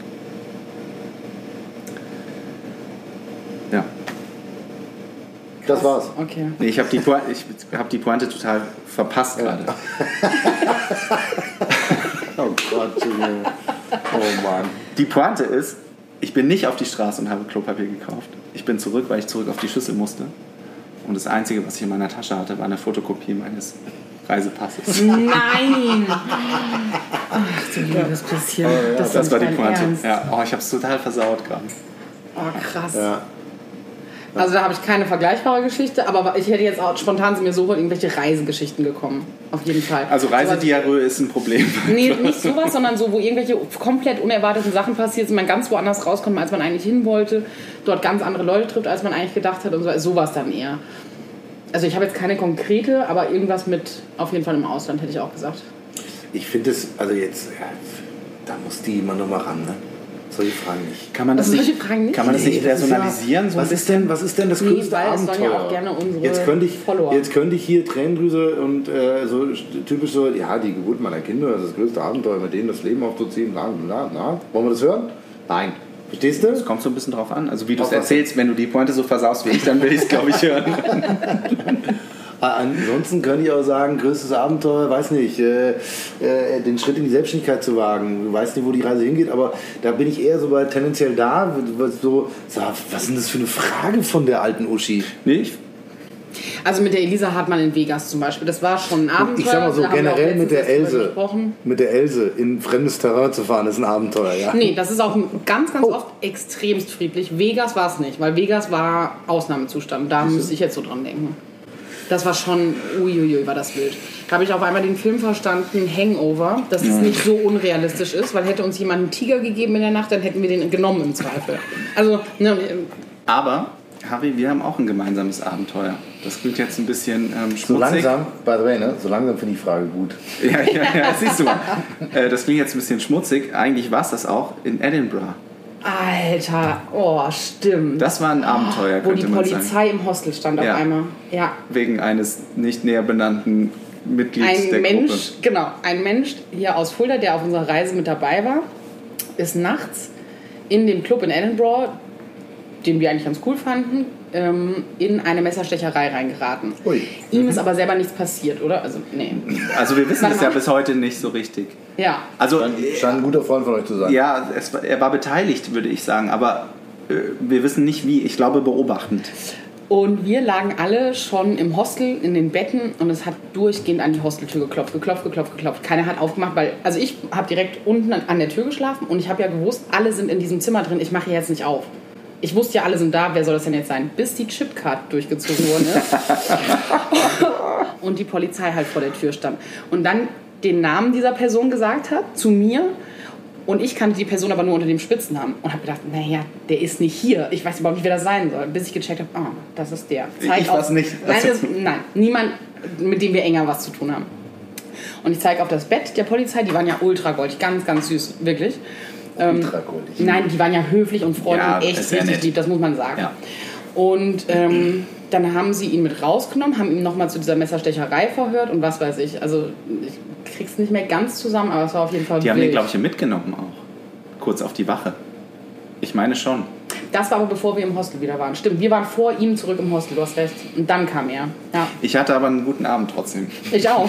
Ja. Das war's. Okay. Nee, ich habe die Pointe total verpasst gerade. Oh Gott, Junge. Oh Mann. Die Pointe ist, ich bin nicht auf die Straße und habe Klopapier gekauft. Ich bin zurück, weil ich zurück auf die Schüssel musste. Und das Einzige, was ich in meiner Tasche hatte, war eine Fotokopie meines Reisepasses. Nein! Ach du liebes bisschen. Das war die Pointe. Ernst. Ja, ich habe es total versaut gerade. Oh, krass. Ja. Also da habe ich keine vergleichbare Geschichte, aber ich hätte jetzt auch spontan sind mir sofort irgendwelche Reisegeschichten gekommen. Auf jeden Fall. Also Reisediarrhoe ist ein Problem. Nee, nicht sowas, sondern so, wo irgendwelche komplett unerwarteten Sachen passiert sind, man ganz woanders rauskommt, als man eigentlich hin wollte, dort ganz andere Leute trifft, als man eigentlich gedacht hat und so, sowas dann eher. Also ich habe jetzt keine konkrete, aber irgendwas mit auf jeden Fall im Ausland, hätte ich auch gesagt. Ich finde es, also jetzt, ja, da muss die immer noch mal ran, ne? Solche Fragen nicht. Kann man das nicht personalisieren? So was ist denn das größte weil Abenteuer? Es sollen ja auch gerne unsere Follower. Jetzt könnte ich hier Tränendrüse und so typisch so, ja, die Geburt meiner Kinder, das ist das größte Abenteuer, mit denen das Leben aufzuziehen. Na. Wollen wir das hören? Nein. Verstehst du? Das kommt so ein bisschen drauf an. Also wie du es erzählst, wenn du die Pointe so versaust wie ich, dann will ich es, glaube ich, hören. Ansonsten könnte ich auch sagen, größtes Abenteuer, weiß nicht, den Schritt in die Selbstständigkeit zu wagen. Du weißt nicht, wo die Reise hingeht, aber da bin ich eher so bei tendenziell da, so, was ist denn das für eine Frage von der alten Uschi? Nee, Also mit der Elisa Hartmann in Vegas zum Beispiel, das war schon ein Abenteuer. Ich sag mal so, generell mit der Else in fremdes Terrain zu fahren, ist ein Abenteuer, ja. Nee, das ist auch ganz oft extremst friedlich. Vegas war es nicht, weil Vegas war Ausnahmezustand. Da müsste ich jetzt so dran denken. Das war schon, uiuiui, war das wild. Da habe ich auf einmal den Film verstanden, Hangover, dass es nicht so unrealistisch ist, weil hätte uns jemand einen Tiger gegeben in der Nacht, dann hätten wir den genommen im Zweifel. Also, ne, aber, Harry, wir haben auch ein gemeinsames Abenteuer. Das klingt jetzt ein bisschen schmutzig. So langsam, by the way, ne? So langsam finde ich die Frage gut. Ja, siehst du. Das klingt jetzt ein bisschen schmutzig. Eigentlich war es das auch in Edinburgh. Alter, oh, stimmt. Das war ein Abenteuer, könnte man sagen. Wo die Polizei im Hostel stand auf einmal. Ja. Wegen eines nicht näher benannten Mitglieds der Gruppe. Ein Mensch hier aus Fulda, der auf unserer Reise mit dabei war, ist nachts in dem Club in Edinburgh, den wir eigentlich ganz cool fanden, in eine Messerstecherei reingeraten. Ui. Ihm ist aber selber nichts passiert, oder? Also, nee. Also wir wissen es ja bis heute nicht so richtig. Ja. Also scheint ein guter Freund von euch zu sein. Ja, er war beteiligt, würde ich sagen, aber wir wissen nicht wie. Ich glaube beobachtend. Und wir lagen alle schon im Hostel in den Betten und es hat durchgehend an die Hosteltür geklopft. Keiner hat aufgemacht, weil, also ich habe direkt unten an der Tür geschlafen und ich habe ja gewusst, alle sind in diesem Zimmer drin, ich mache jetzt nicht auf. Ich wusste ja, alle sind da, wer soll das denn jetzt sein? Bis die Chipcard durchgezogen worden ist und die Polizei halt vor der Tür stand. Und dann den Namen dieser Person gesagt hat, zu mir. Und ich kannte die Person aber nur unter dem Spitznamen. Und habe gedacht, naja, der ist nicht hier. Ich weiß überhaupt nicht, wer das sein soll. Bis ich gecheckt habe, das ist der. Ich weiß nicht. Nein, niemand, mit dem wir enger was zu tun haben. Und ich zeige auf das Bett der Polizei. Die waren ja ultra goldig, ganz, ganz süß, wirklich. Ultra goldig. Nein, die waren ja höflich und freundlich und echt richtig lieb, das muss man sagen. Ja. Und dann haben sie ihn mit rausgenommen, haben ihn nochmal zu dieser Messerstecherei verhört und was weiß ich. Also ich krieg's nicht mehr ganz zusammen, aber es war auf jeden Fall Die haben den, glaube ich, mitgenommen auch. Kurz auf die Wache. Ich meine schon. Das war aber bevor wir im Hostel wieder waren. Stimmt, wir waren vor ihm zurück im Hostel, du hast recht. Und dann kam er. Ja. Ich hatte aber einen guten Abend trotzdem. Ich auch.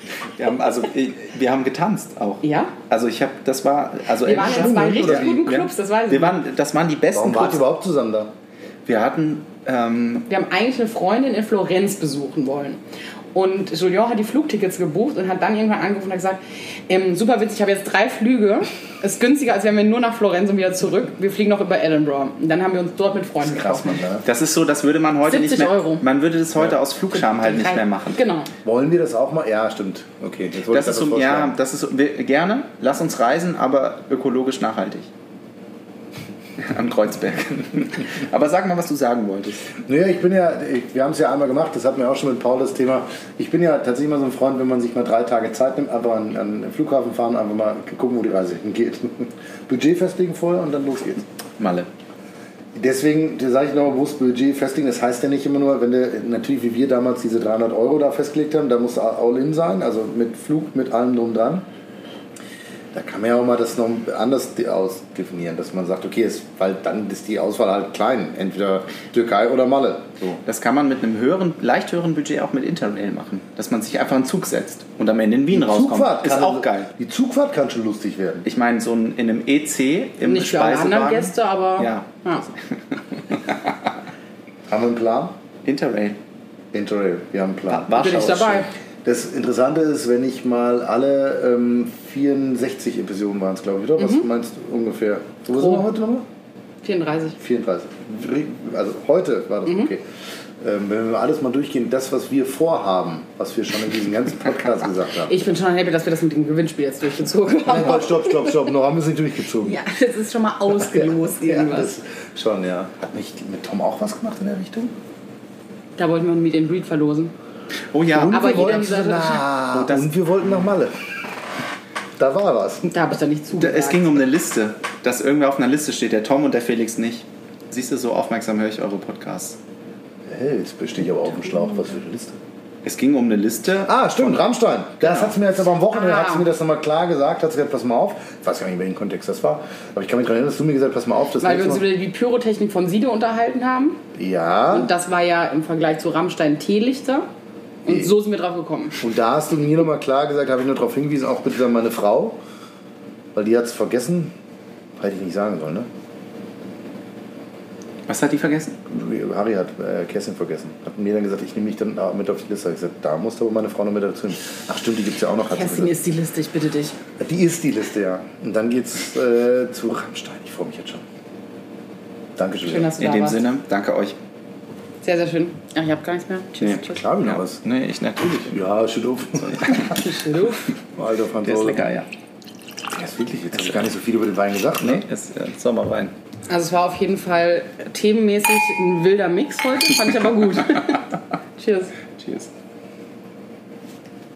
Wir haben getanzt auch. Ja? Also wir waren in 2 richtig guten Clubs, das weiß ich. Das waren die besten Warum wart ihr überhaupt zusammen da? Wir hatten... Wir haben eigentlich eine Freundin in Florenz besuchen wollen. Und Julien hat die Flugtickets gebucht und hat dann irgendwann angerufen und hat gesagt, super witzig, ich habe jetzt 3 Flüge. Ist günstiger, als wenn wir nur nach Florenz und wieder zurück. Wir fliegen noch über Edinburgh. Und dann haben wir uns dort mit Freunden getroffen. Das ist so, das würde man heute nicht mehr... €70. Man würde das heute aus Flugscham halt nicht mehr machen. Genau. Wollen wir das auch mal? Ja, stimmt. Okay. Jetzt Das ist so, gerne, lass uns reisen, aber ökologisch nachhaltig. Am Kreuzberg. Aber sag mal, was du sagen wolltest. Naja, wir haben es ja einmal gemacht, das hatten wir auch schon mit Paul das Thema. Ich bin ja tatsächlich mal so ein Freund, wenn man sich mal 3 Tage Zeit nimmt, einfach an den Flughafen fahren, einfach mal gucken, wo die Reise hingeht. Budget festlegen vorher und dann los geht's. Malle. Deswegen sage ich nochmal bewusst Budget festlegen. Das heißt ja nicht immer nur, wenn du natürlich wie wir damals diese 300 € da festgelegt haben, da musst du all in sein, also mit Flug, mit allem drum dran. Da kann man ja auch mal das noch anders ausdefinieren, dass man sagt, okay, weil dann ist die Auswahl halt klein, entweder Türkei oder Malle. So. Das kann man mit einem leicht höheren Budget auch mit Interrail machen, dass man sich einfach einen Zug setzt und am Ende in Wien rauskommt. Ist auch geil. Die Zugfahrt kann schon lustig werden. Ich meine, so in einem EC im nicht für alle anderen Gäste, aber... Ja. Ja. Haben wir einen Plan? Interrail, wir haben einen Plan. Bin ich dabei. Das Interessante ist, wenn ich mal alle 64 Episoden waren es, glaube ich, oder? Was meinst du ungefähr? Wo sind wir heute nochmal? 34. Also heute war das okay. Wenn wir alles mal durchgehen, das, was wir vorhaben, was wir schon in diesem ganzen Podcast gesagt haben. Ich bin schon happy, dass wir das mit dem Gewinnspiel jetzt durchgezogen haben. Nein, stopp, noch haben wir es nicht durchgezogen. Ja, das ist schon mal ausgelost irgendwas. Das schon, ja. Hat nicht mit Tom auch was gemacht in der Richtung? Da wollten wir Meet and Greet verlosen. Oh ja, und aber wir wollten nach Malle. Da war was. Da habe ich da nicht zugehört. Es ging um eine Liste, dass irgendwer auf einer Liste steht, der Tom und der Felix nicht. Siehst du, so aufmerksam höre ich eure Podcasts. Hey, jetzt bestehe ich aber auf dem Schlauch. Was für eine Liste? Es ging um eine Liste. Ah, stimmt, Rammstein. Das hat sie mir jetzt aber am Wochenende hat sie mir das nochmal klar gesagt. Hat sie gesagt, pass mal auf. Ich weiß gar nicht, in welchem Kontext das war. Aber ich kann mich daran erinnern, dass du mir gesagt hast, pass mal auf. Weil wir uns über die Pyrotechnik von Sido unterhalten haben. Ja. Und das war ja im Vergleich zu Rammstein Teelichter. Und so sind wir drauf gekommen. Und da hast du mir nochmal klar gesagt, habe ich nur darauf hingewiesen, auch bitte an meine Frau. Weil die hat es vergessen. Hätte ich nicht sagen sollen, ne? Was hat die vergessen? Harry hat Kerstin vergessen. Hat mir dann gesagt, ich nehme mich dann mit auf die Liste. Ich gesagt, da musste aber meine Frau noch mit dazu nehmen. Ach stimmt, die gibt es ja auch noch. Kerstin ist die Liste, ich bitte dich. Die ist die Liste, ja. Und dann geht's zu Rammstein. Ich freue mich jetzt schon. Dankeschön. Schön, dass du in da dem warst. Sinne, danke euch. Sehr, sehr schön. Ach, ich habe gar nichts mehr. Tschüss. Nee. Klar, noch was. Nee, ich natürlich. Ja, schütt auf. Alter, Franz Der ist lecker, ja. Der ist wirklich, jetzt habe ich gar nicht so viel über den Wein gesagt. Nee, ist Sommerwein. Also es war auf jeden Fall themenmäßig ein wilder Mix heute, fand ich aber gut. Cheers. Cheers.